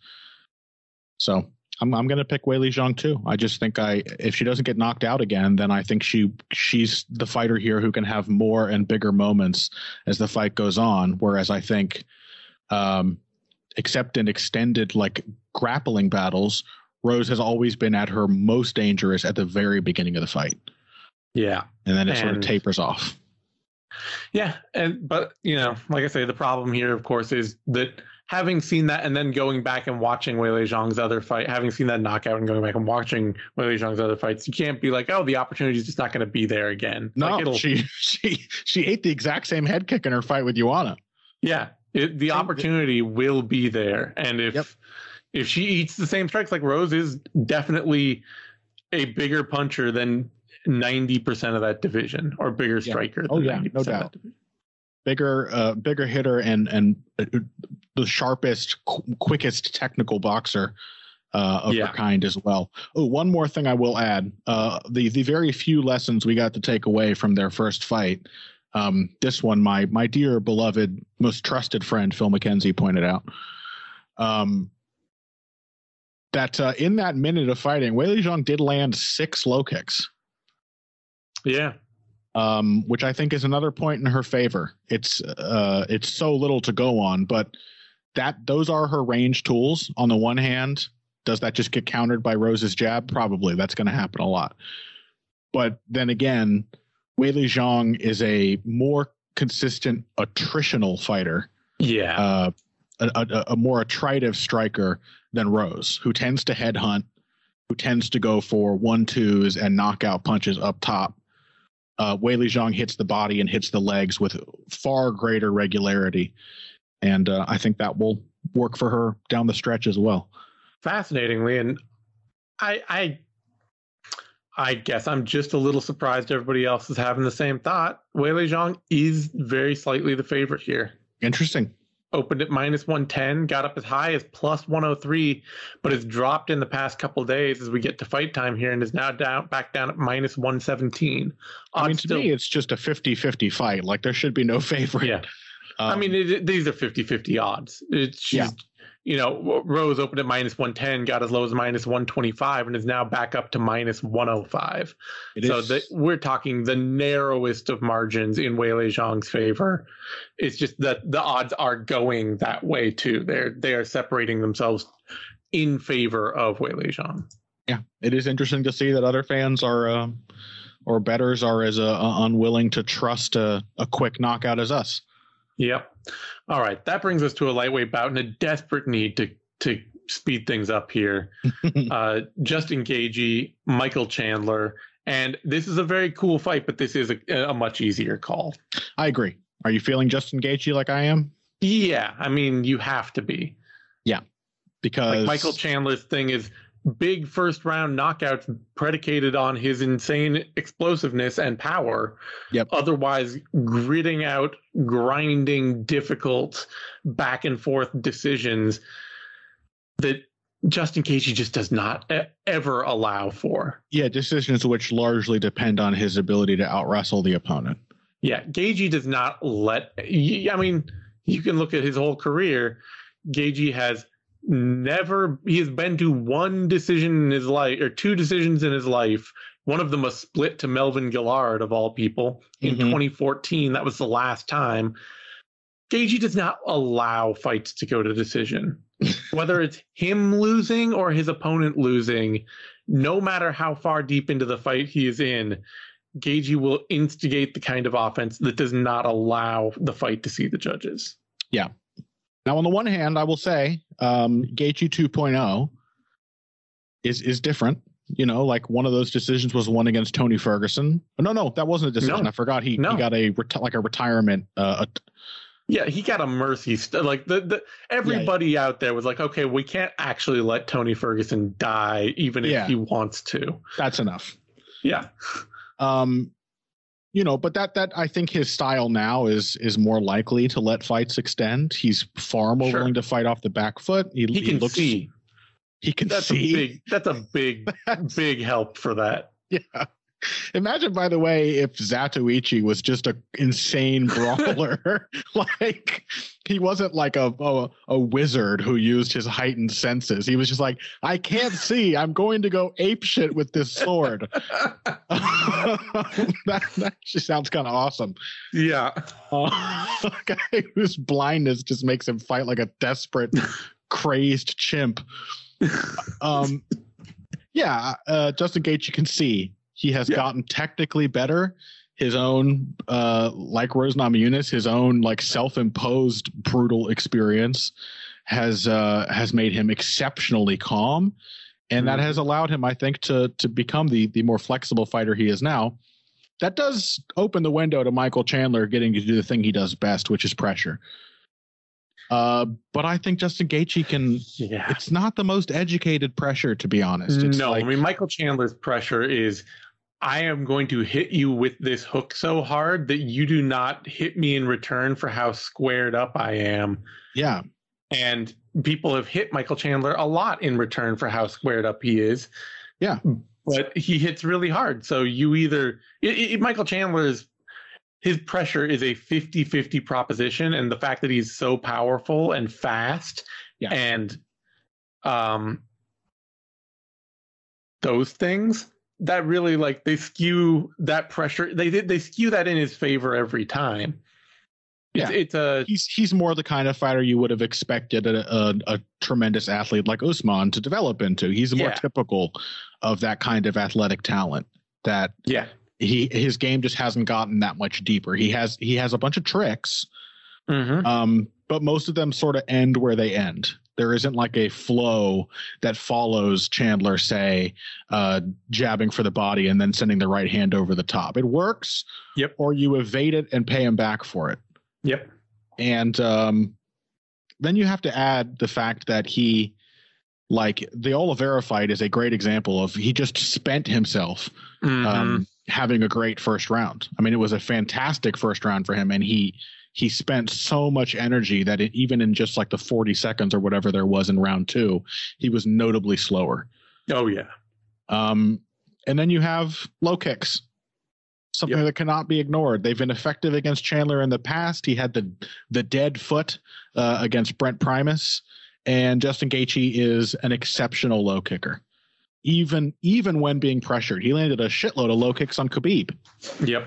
So I'm I'm going to pick Weili Zhang too. I just think I if she doesn't get knocked out again, then I think she she's the fighter here who can have more and bigger moments as the fight goes on. Whereas I think, um, except in extended like grappling battles, Rose has always been at her most dangerous at the very beginning of the fight. Yeah, and then it and, sort of tapers off. Yeah, and but you know, like I say, the problem here, of course, is that. Having seen that and then going back and watching Weili Zhang's other fight, having seen that knockout and going back and watching Weili Zhang's other fights, you can't be like, oh, the opportunity is just not going to be there again. No, like she she she ate the exact same head kick in her fight with Joanna. Yeah, it, the opportunity will be there, and if yep. if she eats the same strikes, like Rose is definitely a bigger puncher than ninety percent of that division, or bigger yeah. striker. Oh than yeah, no doubt. Bigger, uh, bigger hitter and and uh, the sharpest, qu- quickest technical boxer uh, of yeah. her kind as well. Oh, one more thing I will add: uh, the the very few lessons we got to take away from their first fight. Um, this one, my my dear beloved, most trusted friend Phil McKenzie pointed out um, that uh, in that minute of fighting, Weili Zhang did land six low kicks. Yeah. Um, which I think is another point in her favor. It's uh, it's so little to go on, but that those are her range tools. On the one hand, does that just get countered by Rose's jab? Probably. That's going to happen a lot. But then again, Weili Zhang is a more consistent attritional fighter. Yeah, uh, a, a, a more attritive striker than Rose, who tends to headhunt, who tends to go for one twos and knockout punches up top. Uh, Weili Zhang hits the body and hits the legs with far greater regularity. And uh, I think that will work for her down the stretch as well. Fascinatingly. And I, I, I guess I'm just a little surprised everybody else is having the same thought. Weili Zhang is very slightly the favorite here. Interesting. Opened at minus one ten, got up as high as plus one oh three, but has dropped in the past couple days as we get to fight time here and is now down back down at minus one seventeen. I mean, to still, me, it's just a fifty-fifty fight. Like, there should be no favorite. Yeah. Um, I mean, it, these are fifty-fifty odds. It's, she's, yeah. You know, Rose opened at minus one ten, got as low as minus one twenty-five, and is now back up to minus one oh five. It so the, we're talking the narrowest of margins in Weili Zhang's favor. It's just that the odds are going that way too. They're they are separating themselves in favor of Weili Zhang. Yeah, it is interesting to see that other fans are uh, or bettors are as uh, unwilling to trust a, a quick knockout as us. Yep. All right. That brings us to a lightweight bout and a desperate need to to speed things up here. uh, Justin Gaethje, Michael Chandler, and this is a very cool fight, but this is a, a much easier call. I agree. Are you feeling Justin Gaethje like I am? Yeah. I mean, you have to be. Yeah. Because like Michael Chandler's thing is big first round knockouts predicated on his insane explosiveness and power. Yep. Otherwise, gritting out, grinding, difficult back and forth decisions that Justin Gaethje just does not e- ever allow for. Yeah, decisions which largely depend on his ability to out wrestle the opponent. Yeah, Gaethje does not let. I mean, you can look at his whole career. Gaethje has never he has been to one decision in his life or two decisions in his life. One of them was split to Melvin Gillard of all people in mm-hmm. twenty fourteen. That was the last time. Gaethje does not allow fights to go to decision. Whether it's him losing or his opponent losing, no matter how far deep into the fight he is in, Gaethje will instigate the kind of offense that does not allow the fight to see the judges. Yeah. Now, on the one hand, I will say um, Gaethje two point oh is is different. You know, like one of those decisions was one against Tony Ferguson. Oh, no, no, that wasn't a decision. No. I forgot he, No. he got a reti- like a retirement. Uh, a, Yeah, he got a mercy. St- like the, the everybody yeah, yeah. out there was like, okay, we can't actually let Tony Ferguson die, even if yeah. he wants to. That's enough. Yeah. Um, you know, but that that I think his style now is is more likely to let fights extend. He's far more sure. willing to fight off the back foot. He, he can he looks, see. He can that's see. A big, that's a big, big help for that. Yeah. Imagine, by the way, if Zatoichi was just an insane brawler. Like, he wasn't like a, a a wizard who used his heightened senses. He was just like, I can't see. I'm going to go apeshit with this sword. that, that actually sounds kind of awesome. Yeah. Uh, a guy whose blindness just makes him fight like a desperate, crazed chimp. Um, yeah, uh, Justin Gaethje can see. He has yeah. gotten technically better. His own, uh, like Rose Namajunas, his own like self-imposed brutal experience has uh, has made him exceptionally calm, and mm-hmm. that has allowed him, I think, to to become the the more flexible fighter he is now. That does open the window to Michael Chandler getting to do the thing he does best, which is pressure. Uh, but I think Justin Gaethje can. Yeah. It's not the most educated pressure, to be honest. It's no, like, I mean Michael Chandler's pressure is, I am going to hit you with this hook so hard that you do not hit me in return for how squared up I am. Yeah. And people have hit Michael Chandler a lot in return for how squared up he is. Yeah. But he hits really hard. So you either it, it, Michael Chandler's his pressure is a fifty-fifty proposition, and the fact that he's so powerful and fast yeah. and um those things that really like they skew that pressure. They they skew that in his favor every time. It's, yeah, it's a he's he's more the kind of fighter you would have expected a, a, a tremendous athlete like Usman to develop into. He's more yeah. typical of that kind of athletic talent. That yeah, he his game just hasn't gotten that much deeper. He has he has a bunch of tricks, mm-hmm. um, but most of them sort of end where they end. There isn't like a flow that follows Chandler, say, uh, jabbing for the body and then sending the right hand over the top. It works, yep, or you evade it and pay him back for it. Yep. And um, then you have to add the fact that he, like the Oliveira fight is a great example of he just spent himself mm-hmm. um, having a great first round. I mean, it was a fantastic first round for him, and he he spent so much energy that it, even in just like the forty seconds or whatever there was in round two, he was notably slower. Oh, yeah. Um, and then you have low kicks. Something yep. that cannot be ignored. They've been effective against Chandler in the past. He had the the dead foot uh, against Brent Primus, and Justin Gaethje is an exceptional low kicker. Even even when being pressured, he landed a shitload of low kicks on Khabib. Yep.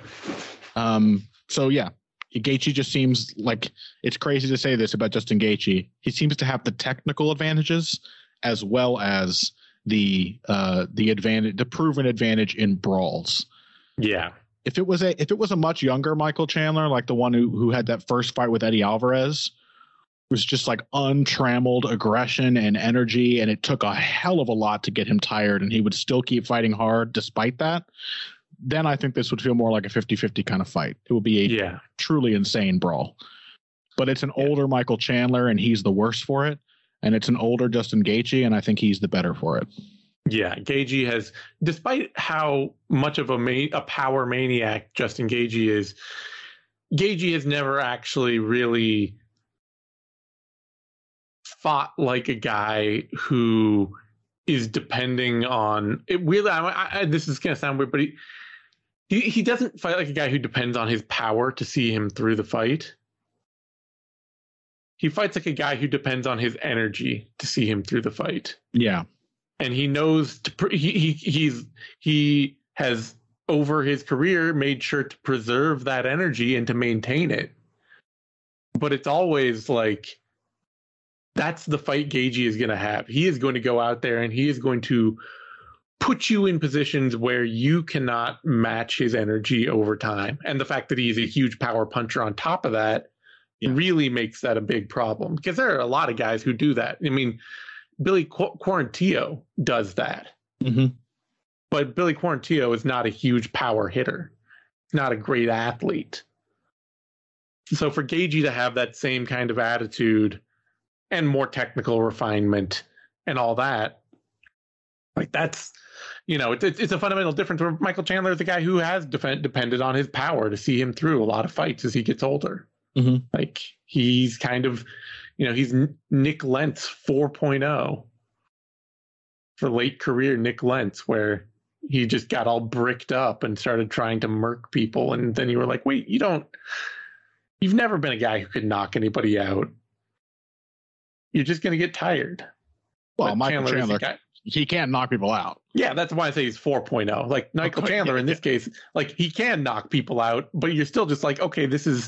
Um. So yeah, Gaethje just seems like, it's crazy to say this about Justin Gaethje. He seems to have the technical advantages as well as the uh the advantage, the proven advantage in brawls. Yeah. If it was a if it was a much younger Michael Chandler, like the one who who had that first fight with Eddie Alvarez, was just like untrammeled aggression and energy, and it took a hell of a lot to get him tired, and he would still keep fighting hard despite that, then I think this would feel more like a fifty-fifty kind of fight. It would be a yeah. truly insane brawl. But it's an yeah. older Michael Chandler, and he's the worse for it, and it's an older Justin Gaethje, and I think he's the better for it. Yeah, Gaethje has, despite how much of a ma- a power maniac Justin Gaethje is, Gaethje has never actually really fought like a guy who is depending on it. Really, I, I, this is going to sound weird, but he, he he doesn't fight like a guy who depends on his power to see him through the fight. He fights like a guy who depends on his energy to see him through the fight. Yeah. And he knows to he he he's he has over his career made sure to preserve that energy and to maintain it. But it's always like that's the fight Gagey is going to have. He is going to go out there and he is going to put you in positions where you cannot match his energy over time. And the fact that he's a huge power puncher on top of that yeah. really makes that a big problem, because there are a lot of guys who do that. I mean, Billy Qu- Quarantillo does that. Mm-hmm. But Billy Quarantillo is not a huge power hitter. He's not a great athlete. So for Gagey to have that same kind of attitude and more technical refinement and all that, like that's, you know, it's it's a fundamental difference. Where Michael Chandler is a guy who has defend, depended on his power to see him through a lot of fights as he gets older. Mm-hmm. Like he's kind of, you know, he's Nick Lentz four point oh for late career Nick Lentz, where he just got all bricked up and started trying to murk people. And then you were like, wait, you don't, you've never been a guy who could knock anybody out. You're just going to get tired. Well, but Michael Chandler, Chandler, guy, he can't knock people out. Yeah, that's why I say he's four point oh. Like Michael Okay, Chandler yeah, in this yeah. case, like he can knock people out, but you're still just like, okay, this is,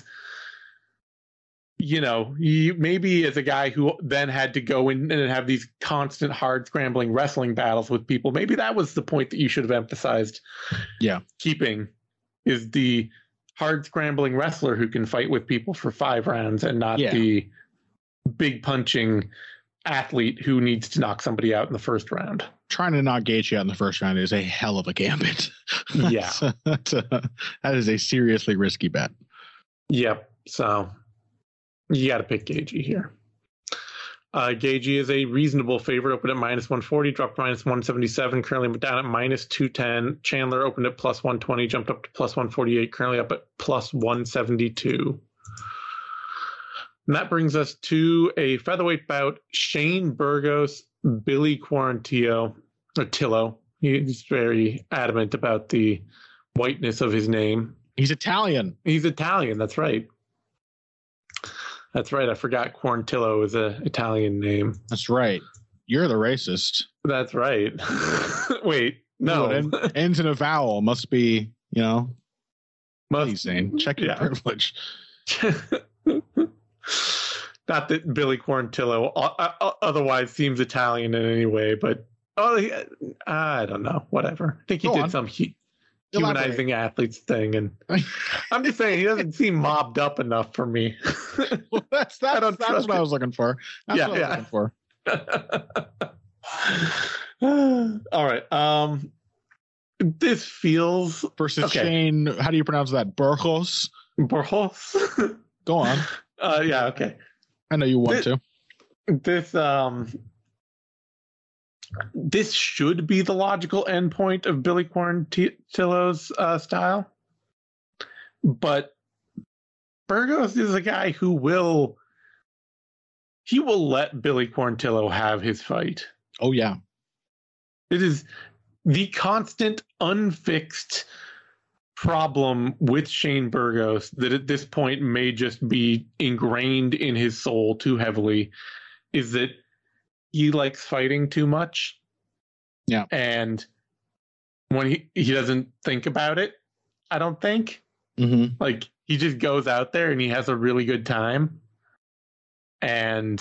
you know, you maybe as a guy who then had to go in and have these constant hard scrambling wrestling battles with people, maybe that was the point that you should have emphasized. Yeah. Keeping is the hard scrambling wrestler who can fight with people for five rounds and not Yeah. the big punching athlete who needs to knock somebody out in the first round. Trying to knock Gaethje out in the first round is a hell of a gambit. Yeah. That's a, that is a seriously risky bet. Yep. So you got to pick Gaethje here. Uh, Gaethje is a reasonable favorite, opened at minus one forty, dropped to minus one seventy-seven, currently down at minus two ten. Chandler opened at plus one twenty, jumped up to plus one forty-eight, currently up at plus one seventy-two. And that brings us to a featherweight bout. Shane Burgos, Billy Quarantillo, or Tillo. He's very adamant about the whiteness of his name. He's Italian. He's Italian, that's right. That's right. I forgot Quarantillo is an Italian name. That's right. You're the racist. That's right. Wait, no. It end, ends in a vowel. Must be, you know. Must, Please, Zane, check your yeah. privilege. Not that Billy Quarantillo uh, uh, otherwise seems Italian in any way, but oh, he, I don't know. Whatever. I think he Go did on. some hu- Elaborate. humanizing athletes thing, and I'm just saying he doesn't seem mobbed up enough for me. Well, that's I that's, don't that's trust what it. I was looking for. That's Yeah, what I was yeah. looking for. All right. Um, this feels Versus Okay. Shane, how do you pronounce that? Burgos? Burgos. Go on. uh, yeah. Okay. I know you want This- to. This um, this should be the logical endpoint of Billy Quarantillo's uh, style, but Burgos is a guy who will he will let Billy Quarantillo have his fight. Oh, yeah. It is the constant, unfixed problem with Shane Burgos that at this point may just be ingrained in his soul too heavily, is that he likes fighting too much. Yeah. And when he, he doesn't think about it, I don't think. Mm-hmm. Like, he just goes out there and he has a really good time. And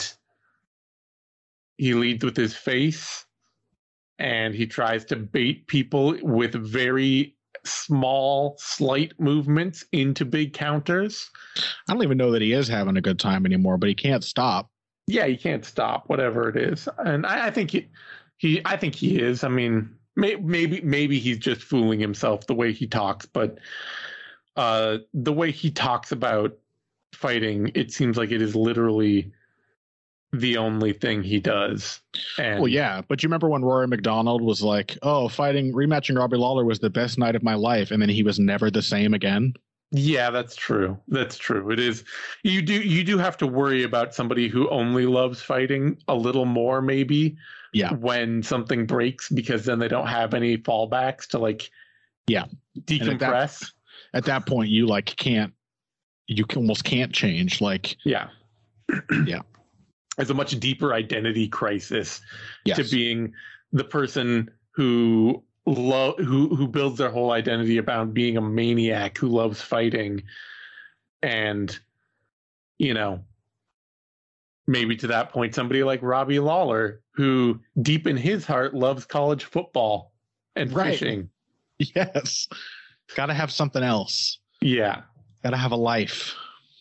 he leads with his face. And he tries to bait people with very small, slight movements into big counters. I don't even know that he is having a good time anymore, but he can't stop. Yeah, he can't stop, whatever it is. And I, I think he, he, I think he is. I mean, may, maybe, maybe he's just fooling himself the way he talks, but uh, the way he talks about fighting, it seems like it is literally the only thing he does. And Well, yeah, but you remember when Rory McDonald was like, oh, fighting, rematching Robbie Lawler was the best night of my life, and then he was never the same again? Yeah, that's true. That's true. It is. You do you do have to worry about somebody who only loves fighting a little more, maybe. Yeah. When something breaks, because then they don't have any fallbacks to like. Yeah. Decompress. At that point, you like can't, you can, almost can't change. Like, yeah. Yeah. There's a much deeper identity crisis Yes. to being the person who love who who builds their whole identity about being a maniac who loves fighting, and you know maybe to that point, somebody like Robbie Lawler, who deep in his heart loves college football and Right. fishing. Yes. Got to have something else. Yeah. Got to have a life.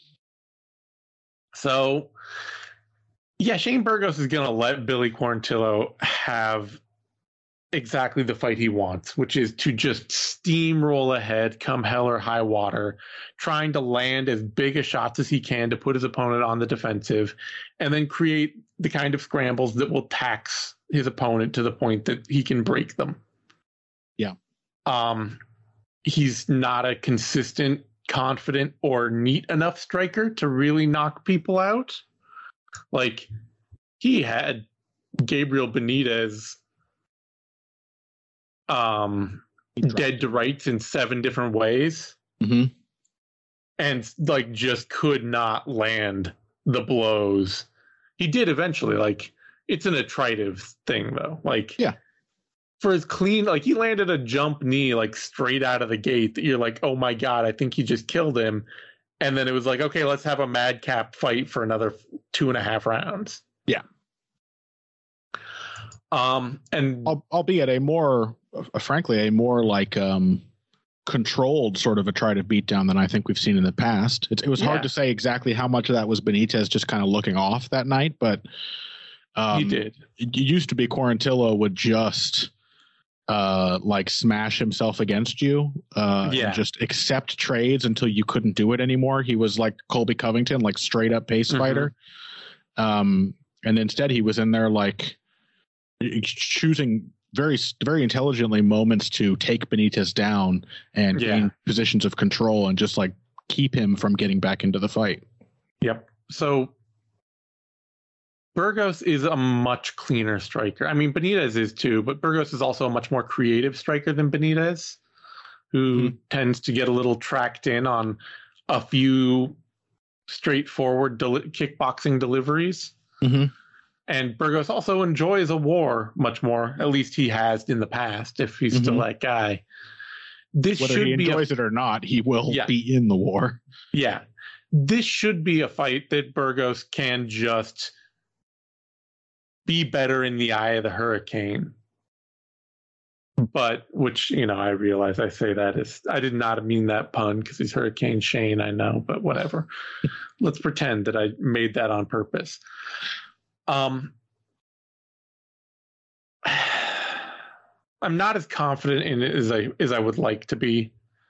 So, yeah, Shane Burgos is going to let Billy Quarantillo have exactly the fight he wants, which is to just steamroll ahead, come hell or high water, trying to land as big a shots as he can to put his opponent on the defensive, and then create the kind of scrambles that will tax his opponent to the point that he can break them. Yeah. Um, he's not a consistent, confident, or neat enough striker to really knock people out. Like, he had Gabriel Benitez um, dead to rights in seven different ways. Mm-hmm. And, like, just could not land the blows. He did eventually. Like, it's an attritive thing, though. Like, yeah. For his clean, like, he landed a jump knee, like, straight out of the gate that you're like, oh my God, I think he just killed him. And then it was like, okay, let's have a madcap fight for another two and a half rounds. Yeah. Um, and Al- albeit a more, uh, frankly, a more like um, controlled sort of attritive beatdown than I think we've seen in the past. It, it was Yeah. hard to say exactly how much of that was Benitez just kind of looking off that night, but um, he did. It used to be Quarantillo would just uh like smash himself against you uh Yeah. and just accept trades until you couldn't do it anymore. He was like Colby Covington, like straight up pace Mhm. fighter. Um and instead he was in there like choosing very very intelligently moments to take Benitez down and Yeah. gain positions of control and just like keep him from getting back into the fight. Yep. So Burgos is a much cleaner striker. I mean, Benitez is too, but Burgos is also a much more creative striker than Benitez, who Mhm. tends to get a little tracked in on a few straightforward deli- kickboxing deliveries. Mm-hmm. And Burgos also enjoys a war much more. At least he has in the past, if he's still Mhm. that guy. This Whether should he be a enjoys it or not, he will Yeah. be in the war. Yeah. This should be a fight that Burgos can just be better in the eye of the hurricane. But, which, you know, I realize I say that is, I did not mean that pun because he's Hurricane Shane, I know, but whatever. Let's pretend that I made that on purpose. Um, I'm not as confident in it as I, as I would like to be.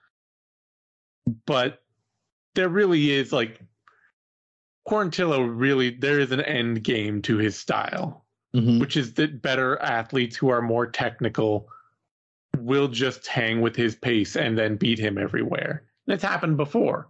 But there really is, like, Quarantillo really, there is an end game to his style, Mm-hmm. which is that better athletes who are more technical will just hang with his pace and then beat him everywhere. And it's happened before.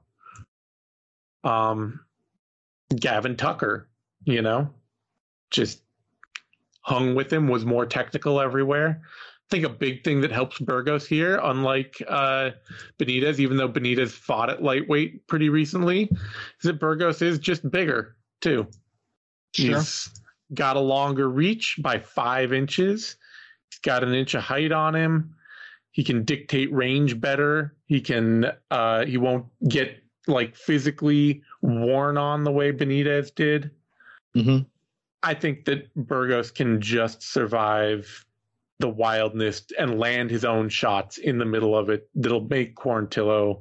Um, Gavin Tucker, you know, just hung with him, was more technical everywhere. I think a big thing that helps Burgos here, unlike uh, Benitez, even though Benitez fought at lightweight pretty recently, is that Burgos is just bigger, too. Sure. He's got a longer reach by five inches. He's got an inch of height on him. He can dictate range better. He can, uh, he won't get like physically worn on the way Benitez did. Mm-hmm. I think that Burgos can just survive the wildness and land his own shots in the middle of it that'll make Quarantillo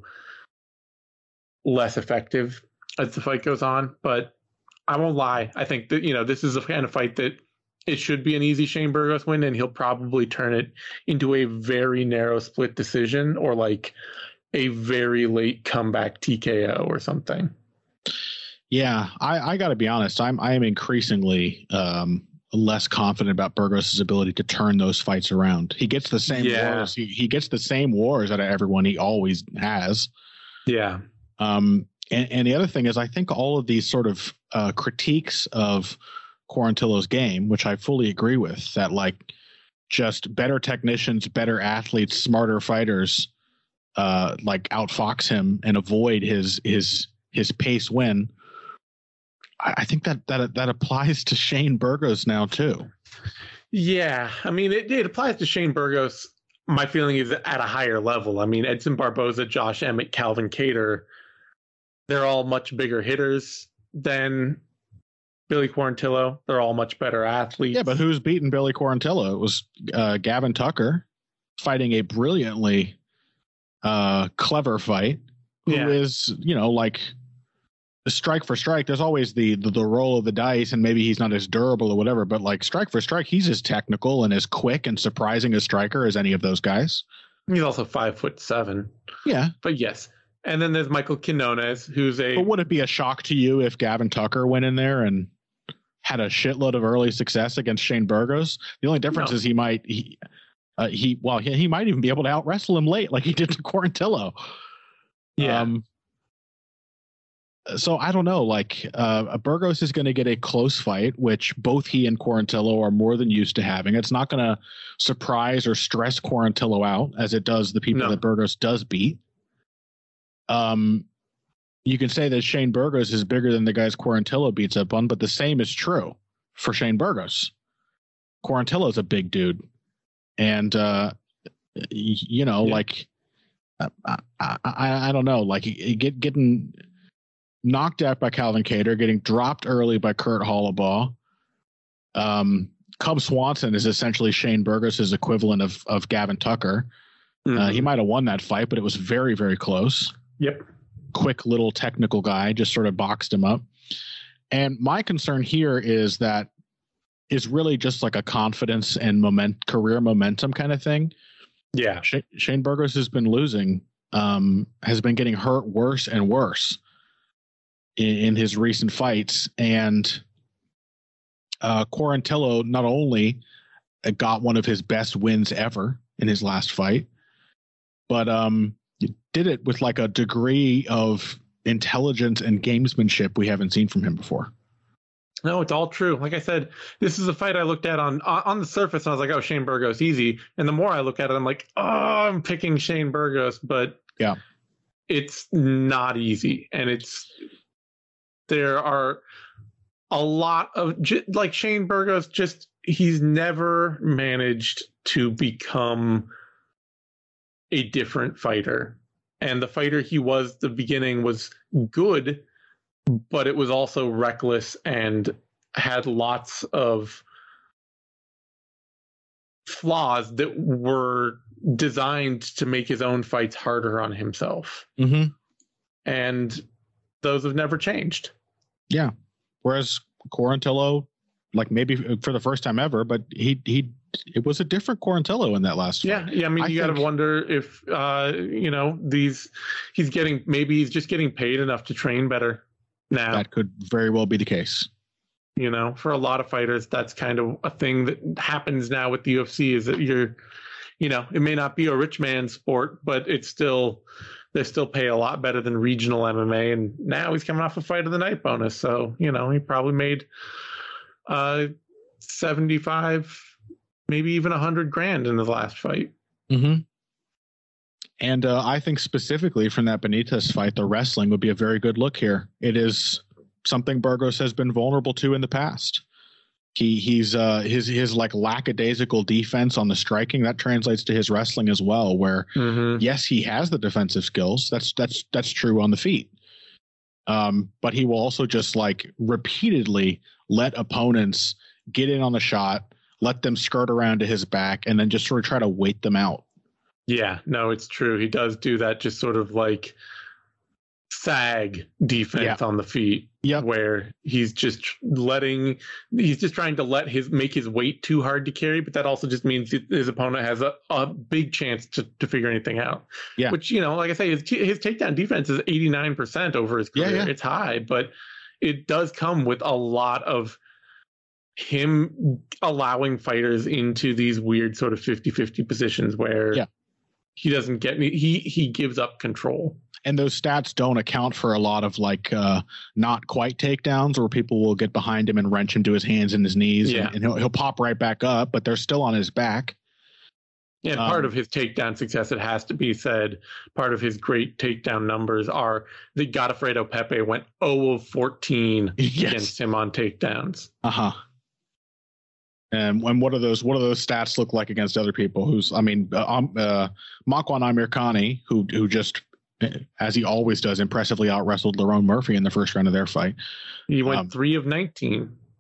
less effective as the fight goes on. But I won't lie. I think that, you know, this is a kind of fight that it should be an easy Shane Burgos win, and he'll probably turn it into a very narrow split decision or like a very late comeback T K O or something. Yeah, I, I got to be honest. I'm I am increasingly um, less confident about Burgos' ability to turn those fights around. He gets the same Yeah. wars. He, he gets the same wars out of everyone. He always has. Yeah. Um, and, and the other thing is, I think all of these sort of uh, critiques of Quarantillo's game, which I fully agree with, that like just better technicians, better athletes, smarter fighters, uh, like outfox him and avoid his his his pace win. I, I think that that that applies to Shane Burgos now too. Yeah. I mean, it, it applies to Shane Burgos. My feeling is at a higher level. I mean, Edson Barboza, Josh Emmett, Calvin Kattar, they're all much bigger hitters than Billy Quarantillo. They're all much better athletes. Yeah, but who's beaten Billy Quarantillo? It was uh, Gavin Tucker fighting a brilliantly uh, clever fight. Who Yeah. is, you know, like strike for strike. There's always the, the the roll of the dice, and maybe he's not as durable or whatever. But like strike for strike, he's as technical and as quick and surprising a striker as any of those guys. He's also five foot seven. Yeah, But yes. And then there's Michael Quinones, who's a but would it be a shock to you if Gavin Tucker went in there and had a shitload of early success against Shane Burgos? The only difference No. is he might he uh, he well he, he might even be able to out wrestle him late like he did to Quarantillo. yeah. Um, so I don't know. Like uh, Burgos is going to get a close fight, which both he and Quarantillo are more than used to having. It's not going to surprise or stress Quarantillo out as it does the people No. that Burgos does beat. Um, you can say that Shane Burgos is bigger than the guys Quarantillo beats up on, but the same is true for Shane Burgos. Quarantillo's a big dude, and uh, y- you know, Yeah. like I, I, I, I don't know, like get getting knocked out by Calvin Kattar, getting dropped early by Kurt Hollabaugh. Um, Cub Swanson is essentially Shane Burgos' equivalent of of Gavin Tucker. Mhm. Uh, he might have won that fight, but it was very, very close. Yep. Quick little technical guy, just sort of boxed him up. And my concern here is that is really just like a confidence and moment, career momentum kind of thing. Yeah. Sh- Shane Burgos has been losing, um, has been getting hurt worse and worse in, in his recent fights. And uh, Quarantillo not only got one of his best wins ever in his last fight, but um, did it with like a degree of intelligence and gamesmanship we haven't seen from him before. No, it's all true. Like I said, this is a fight I looked at on on the surface, and I was like, "Oh, Shane Burgos, easy." And the more I look at it, I'm like, "Oh, I'm picking Shane Burgos," but Yeah. it's not easy, and it's there are a lot of like Shane Burgos. Just he's never managed to become a different fighter, and the fighter he was the beginning was good, but it was also reckless and had lots of flaws that were designed to make his own fights harder on himself. Mm-hmm. And those have never changed. Yeah. Whereas Quarantillo, like maybe for the first time ever, but he he it was a different Quarantillo in that last Yeah, fight. yeah. I mean, I you got to think- wonder if uh, you know these. He's getting maybe he's just getting paid enough to train better now. That could very well be the case. You know, for a lot of fighters, that's kind of a thing that happens now with the U F C. Is that you're, you know, it may not be a rich man's sport, but it's still they still pay a lot better than regional M M A. And now he's coming off a fight of the night bonus, so you know he probably made uh seventy-five, maybe even a hundred grand in his last fight. Mm-hmm. And uh, I think specifically from that Benitez fight, the wrestling would be a very good look here. It is something Burgos has been vulnerable to in the past. He he's uh, his his like lackadaisical defense on the striking that translates to his wrestling as well. Where Mm-hmm. yes, he has the defensive skills. That's that's that's true on the feet. Um, but he will also just like repeatedly let opponents get in on the shot, let them skirt around to his back, and then just sort of try to wait them out. Yeah, no, it's true. He does do that, just sort of like sag defense Yeah. on the feet. Yep. Where he's just letting, he's just trying to let his make his weight too hard to carry, but that also just means his opponent has a, a big chance to, to figure anything out. Yeah. Which, you know, like I say, his his takedown defense is eighty-nine percent over his career. Yeah, yeah. It's high, but it does come with a lot of him allowing fighters into these weird sort of fifty-fifty positions where Yeah. he doesn't get any, he he gives up control. And those stats don't account for a lot of like uh, not quite takedowns where people will get behind him and wrench him to his hands and his knees, Yeah. and, and he'll, he'll pop right back up, but they're still on his back. And part Um, of his takedown success, it has to be said, part of his great takedown numbers are that Godofredo Pepe went zero of fourteen Yes. against him on takedowns. Uh huh. And and what are those? What do those stats look like against other people? Who's I mean, uh, um, uh, Makwan Amirkhani, who who just, as he always does, impressively out wrestled Lerone Murphy in the first round of their fight. He went Um, three of nineteen.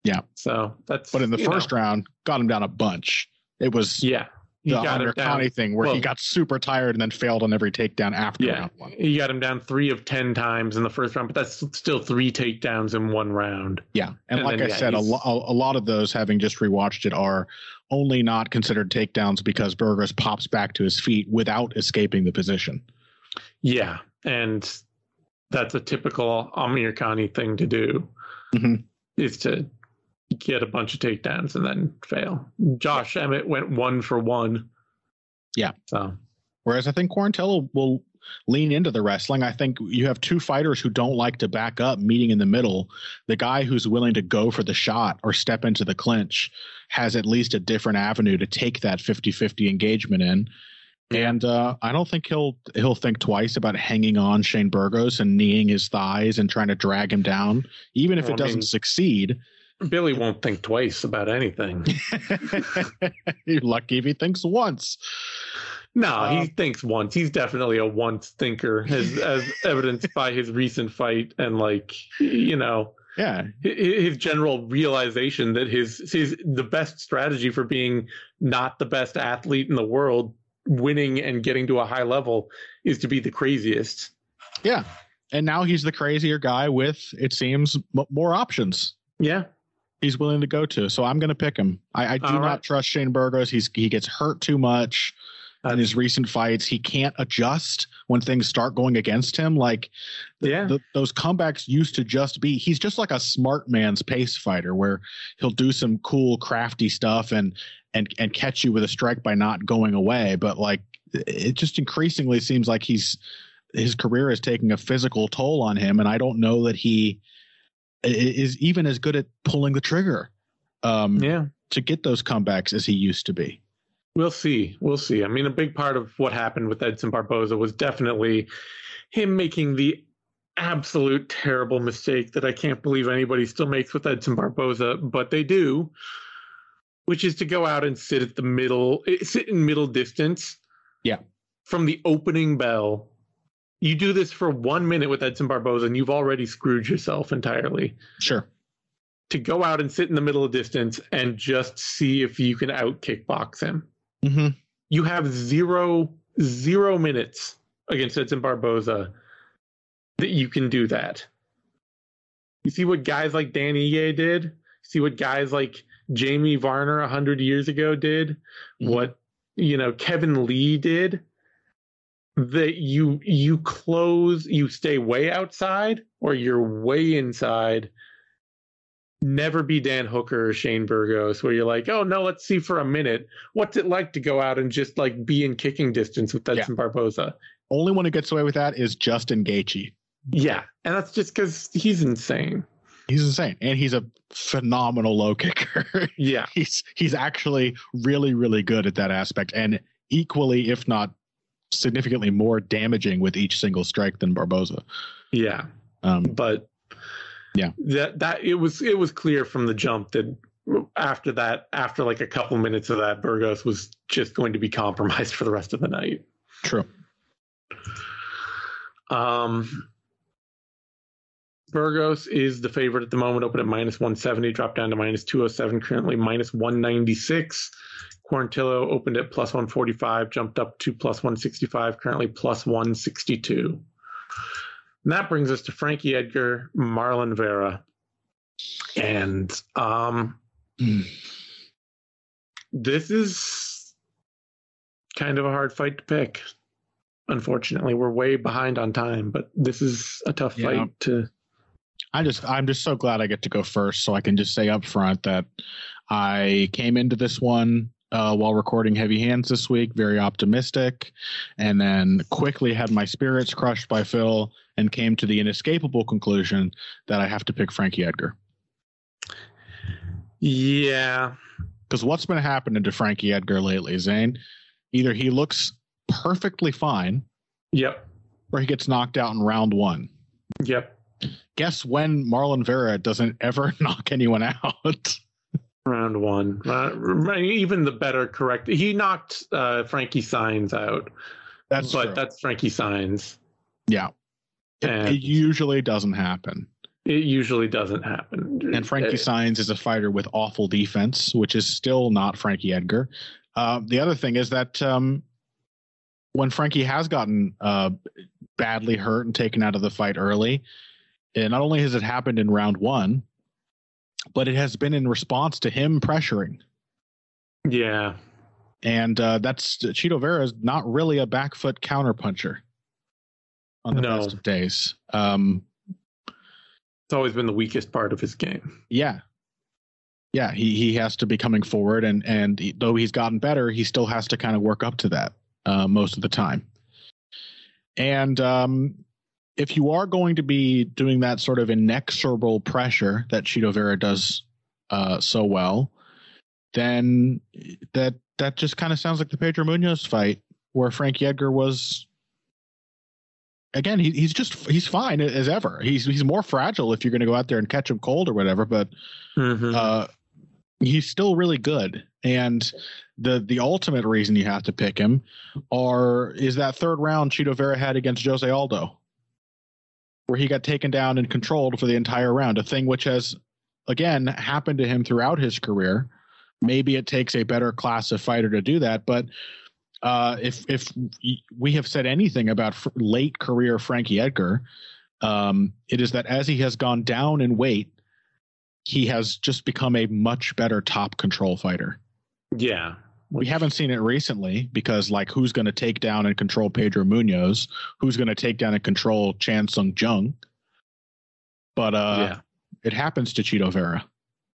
Yeah. So that's. But in the first know. round, got him down a bunch. It was yeah. the Amirkhani thing where well, he got super tired and then failed on every takedown after yeah, round one. He got him down three of ten times in the first round, but that's still three takedowns in one round. Yeah. And, and like then, I yeah, said, a, lo- a lot of those, having just rewatched it, are only not considered takedowns because Burgos pops back to his feet without escaping the position. Yeah. And that's a typical Amirkhani thing to do, mm-hmm. is to get a bunch of takedowns and then fail. Josh Emmett went one for one. Yeah. So, whereas I think Quarantillo will lean into the wrestling. I think you have two fighters who don't like to back up, meeting in the middle. The guy who's willing to go for the shot or step into the clinch has at least a different avenue to take that fifty-fifty engagement in. And uh, I don't think he'll he'll think twice about hanging on Shane Burgos and kneeing his thighs and trying to drag him down, even if well, it doesn't I mean, succeed. Billy won't think twice about anything. You're lucky if he thinks once. No, um, he thinks once. He's definitely a once thinker, as as evidenced by his recent fight and, like, you know, yeah, his general realization that his his the best strategy for being not the best athlete in the world, winning and getting to a high level, is to be the craziest. Yeah, and now he's the crazier guy with, it seems, m- more options. Yeah. He's willing to go to. So I'm going to pick him. I, I do All not right. trust Shane Burgos. He's he gets hurt too much in his recent fights. He can't adjust when things start going against him. Like the, yeah. the, those comebacks used to just be, he's just like a smart man's pace fighter where he'll do some cool, crafty stuff and, and, and catch you with a strike by not going away. But like, it just increasingly seems like he's, his career is taking a physical toll on him. And I don't know that he is even as good at pulling the trigger um, yeah. to get those comebacks as he used to be. We'll see. We'll see. I mean, a big part of what happened with Edson Barboza was definitely him making the absolute terrible mistake that I can't believe anybody still makes with Edson Barboza, but they do, which is to go out and sit at the middle, sit in middle distance. Yeah. From the opening bell. You do this for one minute with Edson Barboza and you've already screwed yourself entirely. Sure. To go out and sit in the middle of distance and just see if you can out kickbox him. Mm-hmm. You have zero, zero minutes against Edson Barboza that you can do that. You see what guys like Dan Ige did? See what guys like Jamie Varner a hundred years ago did? Mm-hmm. What, you know, Kevin Lee did? That you you close, you stay way outside or you're way inside. Never be Dan Hooker or Shane Burgos, where you're like, oh no, let's see for a minute. What's it like to go out and just like be in kicking distance with Edson yeah. Barboza? Only one who gets away with that is Justin Gaethje. Yeah, and that's just because he's insane. He's insane, and he's a phenomenal low kicker. Yeah, he's he's actually really really good at that aspect, and equally, if not significantly more damaging with each single strike than Barboza. Yeah. Um, but yeah, that, that it was, it was clear from the jump that after that, after like a couple minutes of that, Burgos was just going to be compromised for the rest of the night. True. Um, Burgos is the favorite at the moment, open at minus one seventy, dropped down to minus two oh seven, currently minus one ninety-six. Quarantillo opened at plus one forty-five, jumped up to plus one sixty-five, currently plus one sixty-two. And that brings us to Frankie Edgar, Marlon Vera. And um, this is kind of a hard fight to pick. Unfortunately, we're way behind on time, but this is a tough yeah. fight to... I just, I'm just so glad I get to go first, so I can just say up front that I came into this one Uh, while recording Heavy Hands this week, very optimistic, and then quickly had my spirits crushed by Phil and came to the inescapable conclusion that I have to pick Frankie Edgar. Yeah. Because what's been happening to Frankie Edgar lately, Zane? Either he looks perfectly fine. Yep. Or he gets knocked out in round one. Yep. Guess when Marlon Vera doesn't ever knock anyone out? Round one. Uh, even the better correct. He knocked uh, Frankie Saenz out. That's But true. that's Frankie Saenz. Yeah. It, it usually doesn't happen. It usually doesn't happen. And Frankie Saenz is a fighter with awful defense, which is still not Frankie Edgar. Uh, the other thing is that um, when Frankie has gotten uh, badly hurt and taken out of the fight early, and not only has it happened in round one, but it has been in response to him pressuring. Yeah. And uh, that's Chito Vera is not really a back foot counterpuncher on the No. best of days. Um, it's always been the weakest part of his game. Yeah. Yeah, he, he has to be coming forward, and, and he, though he's gotten better, he still has to kind of work up to that uh, most of the time. And um, if you are going to be doing that sort of inexorable pressure that Chito Vera does uh, so well, then that that just kind of sounds like the Pedro Munoz fight where Frankie Edgar was. Again, he, he's just he's fine as ever. He's he's more fragile if you're going to go out there and catch him cold or whatever, but mm-hmm. uh, he's still really good. And the the ultimate reason you have to pick him are is that third round Chito Vera had against Jose Aldo, where he got taken down and controlled for the entire round, a thing which has, again, happened to him throughout his career. Maybe it takes a better class of fighter to do that, but uh, if if we have said anything about f- late career Frankie Edgar, um, it is that as he has gone down in weight, he has just become a much better top control fighter. Yeah. We haven't seen it recently because, like, who's going to take down and control Pedro Munoz? Who's going to take down and control Chan Sung Jung? But uh, yeah. it happens to Chito Vera.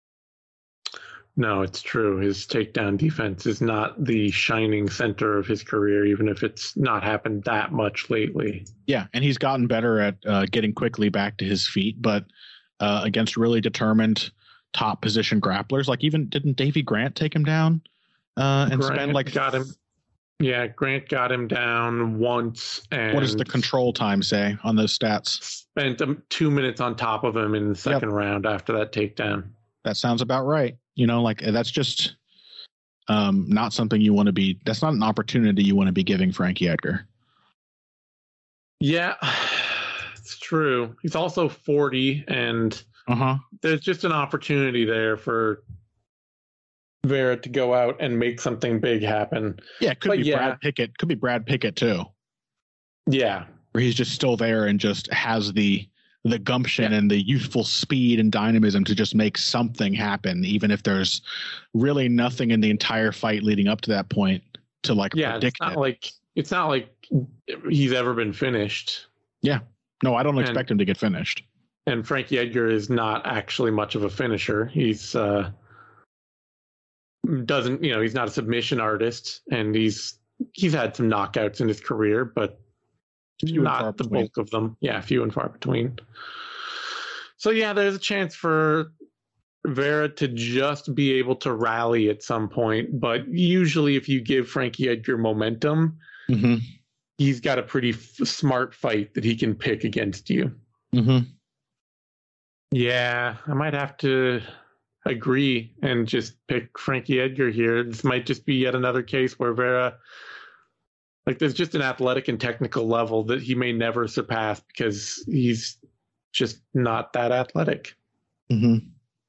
No, it's true. His takedown defense is not the shining center of his career, even if it's not happened that much lately. Yeah, and he's gotten better at uh, getting quickly back to his feet, but uh, against really determined top position grapplers, like even didn't Davey Grant take him down uh, and Grant spend like got him? Yeah, Grant got him down once. And what does the control time say on those stats? Spent um, two minutes on top of him in the second yep. round after that takedown. That sounds about right. You know, like that's just um, not something you want to be. That's not an opportunity you want to be giving Frankie Edgar. Yeah, it's true. He's also forty, and uh-huh. there's just an opportunity there for Vera to go out and make something big happen. Yeah, it could but be yeah. Brad Pickett. Could be Brad Pickett too. Yeah, where he's just still there and just has the. the gumption yeah. and the youthful speed and dynamism to just make something happen, even if there's really nothing in the entire fight leading up to that point to like yeah, predict it's not it. like it's not like he's ever been finished. Yeah, no, I don't and, expect him to get finished. And Frankie Edgar is not actually much of a finisher. He's uh, doesn't you know he's not a submission artist, and he's he's had some knockouts in his career, but. Few not the bulk of them. Yeah, few and far between. So, yeah, there's a chance for Vera to just be able to rally at some point. But usually if you give Frankie Edgar momentum, mm-hmm. he's got a pretty f- smart fight that he can pick against you. Mm-hmm. Yeah, I might have to agree and just pick Frankie Edgar here. This might just be yet another case where Vera... Like there's just an athletic and technical level that he may never surpass because he's just not that athletic. Mm-hmm.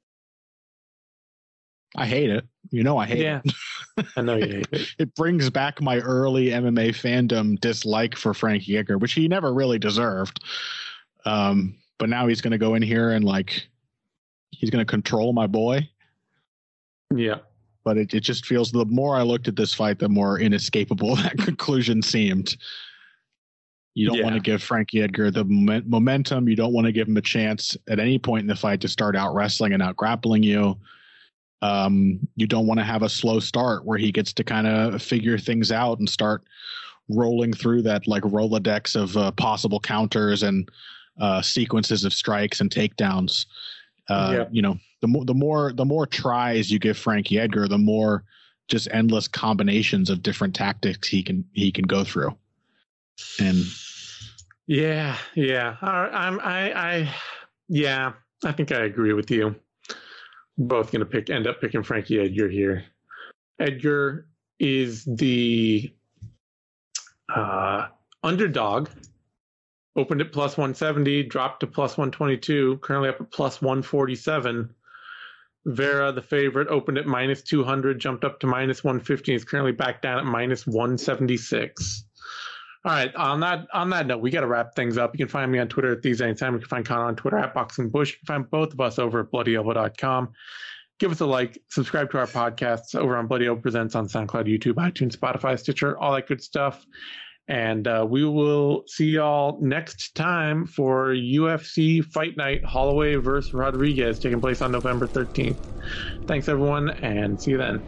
I hate it. You know I hate yeah. it. I know you hate it. It brings back my early M M A fandom dislike for Frankie Edgar, which he never really deserved. Um, but now he's going to go in here and like he's going to control my boy. Yeah. But it, it just feels the more I looked at this fight, the more inescapable that conclusion seemed. You don't yeah. want to give Frankie Edgar the moment, momentum. You don't want to give him a chance at any point in the fight to start out wrestling and out grappling you. Um, you don't want to have a slow start where he gets to kind of figure things out and start rolling through that like Rolodex of uh, possible counters and uh, sequences of strikes and takedowns. Uh, yeah. You know, the more the more the more tries you give Frankie Edgar, the more just endless combinations of different tactics he can he can go through. And yeah, yeah, I'm I I yeah, I think I agree with you. Both going to pick end up picking Frankie Edgar here. Edgar is the uh, underdog Opened at plus one seventy, dropped to plus one twenty-two, currently up at plus one forty-seven. Vera, the favorite, opened at minus two hundred, jumped up to minus one fifty, is currently back down at minus one seventy-six. All right, on that on that note, we got to wrap things up. You can find me on Twitter at TheZaneSam. You can find Connor on Twitter at Boxing Bush. You can find both of us over at bloody elbow dot com. Give us a like, subscribe to our podcasts over on Bloody Elbow Presents on SoundCloud, YouTube, iTunes, Spotify, Stitcher, all that good stuff. And uh, we will see y'all next time for U F C Fight Night Holloway versus Rodriguez, taking place on November thirteenth. Thanks, everyone, and see you then.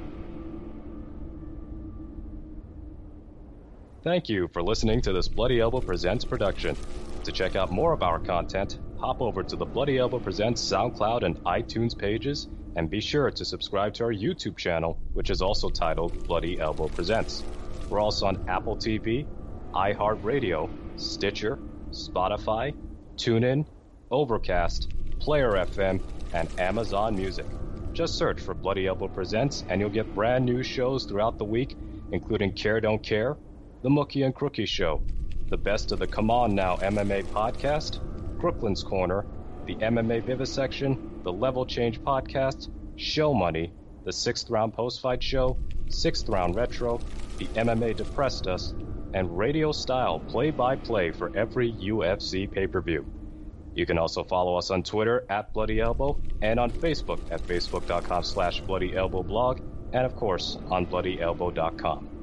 Thank you for listening to this Bloody Elbow Presents production. To check out more of our content, hop over to the Bloody Elbow Presents SoundCloud and iTunes pages, and be sure to subscribe to our YouTube channel, which is also titled Bloody Elbow Presents. We're also on Apple T V, iHeartRadio, Stitcher, Spotify, TuneIn, Overcast, Player F M, and Amazon Music. Just search for Bloody Elbow Presents, and you'll get brand new shows throughout the week, including Care Don't Care, The Mookie and Crookie Show, the Best of the Come On Now M M A Podcast, Crooklyn's Corner, the M M A Vivisection, the Level Change Podcast, Show Money, the Sixth Round Post-Fight Show, Sixth Round Retro, the M M A Depressed Us, and radio-style play-by-play for every U F C pay-per-view. You can also follow us on Twitter at Bloody Elbow and on Facebook at facebook dot com slash Bloody Elbow blog, and of course on bloody elbow dot com.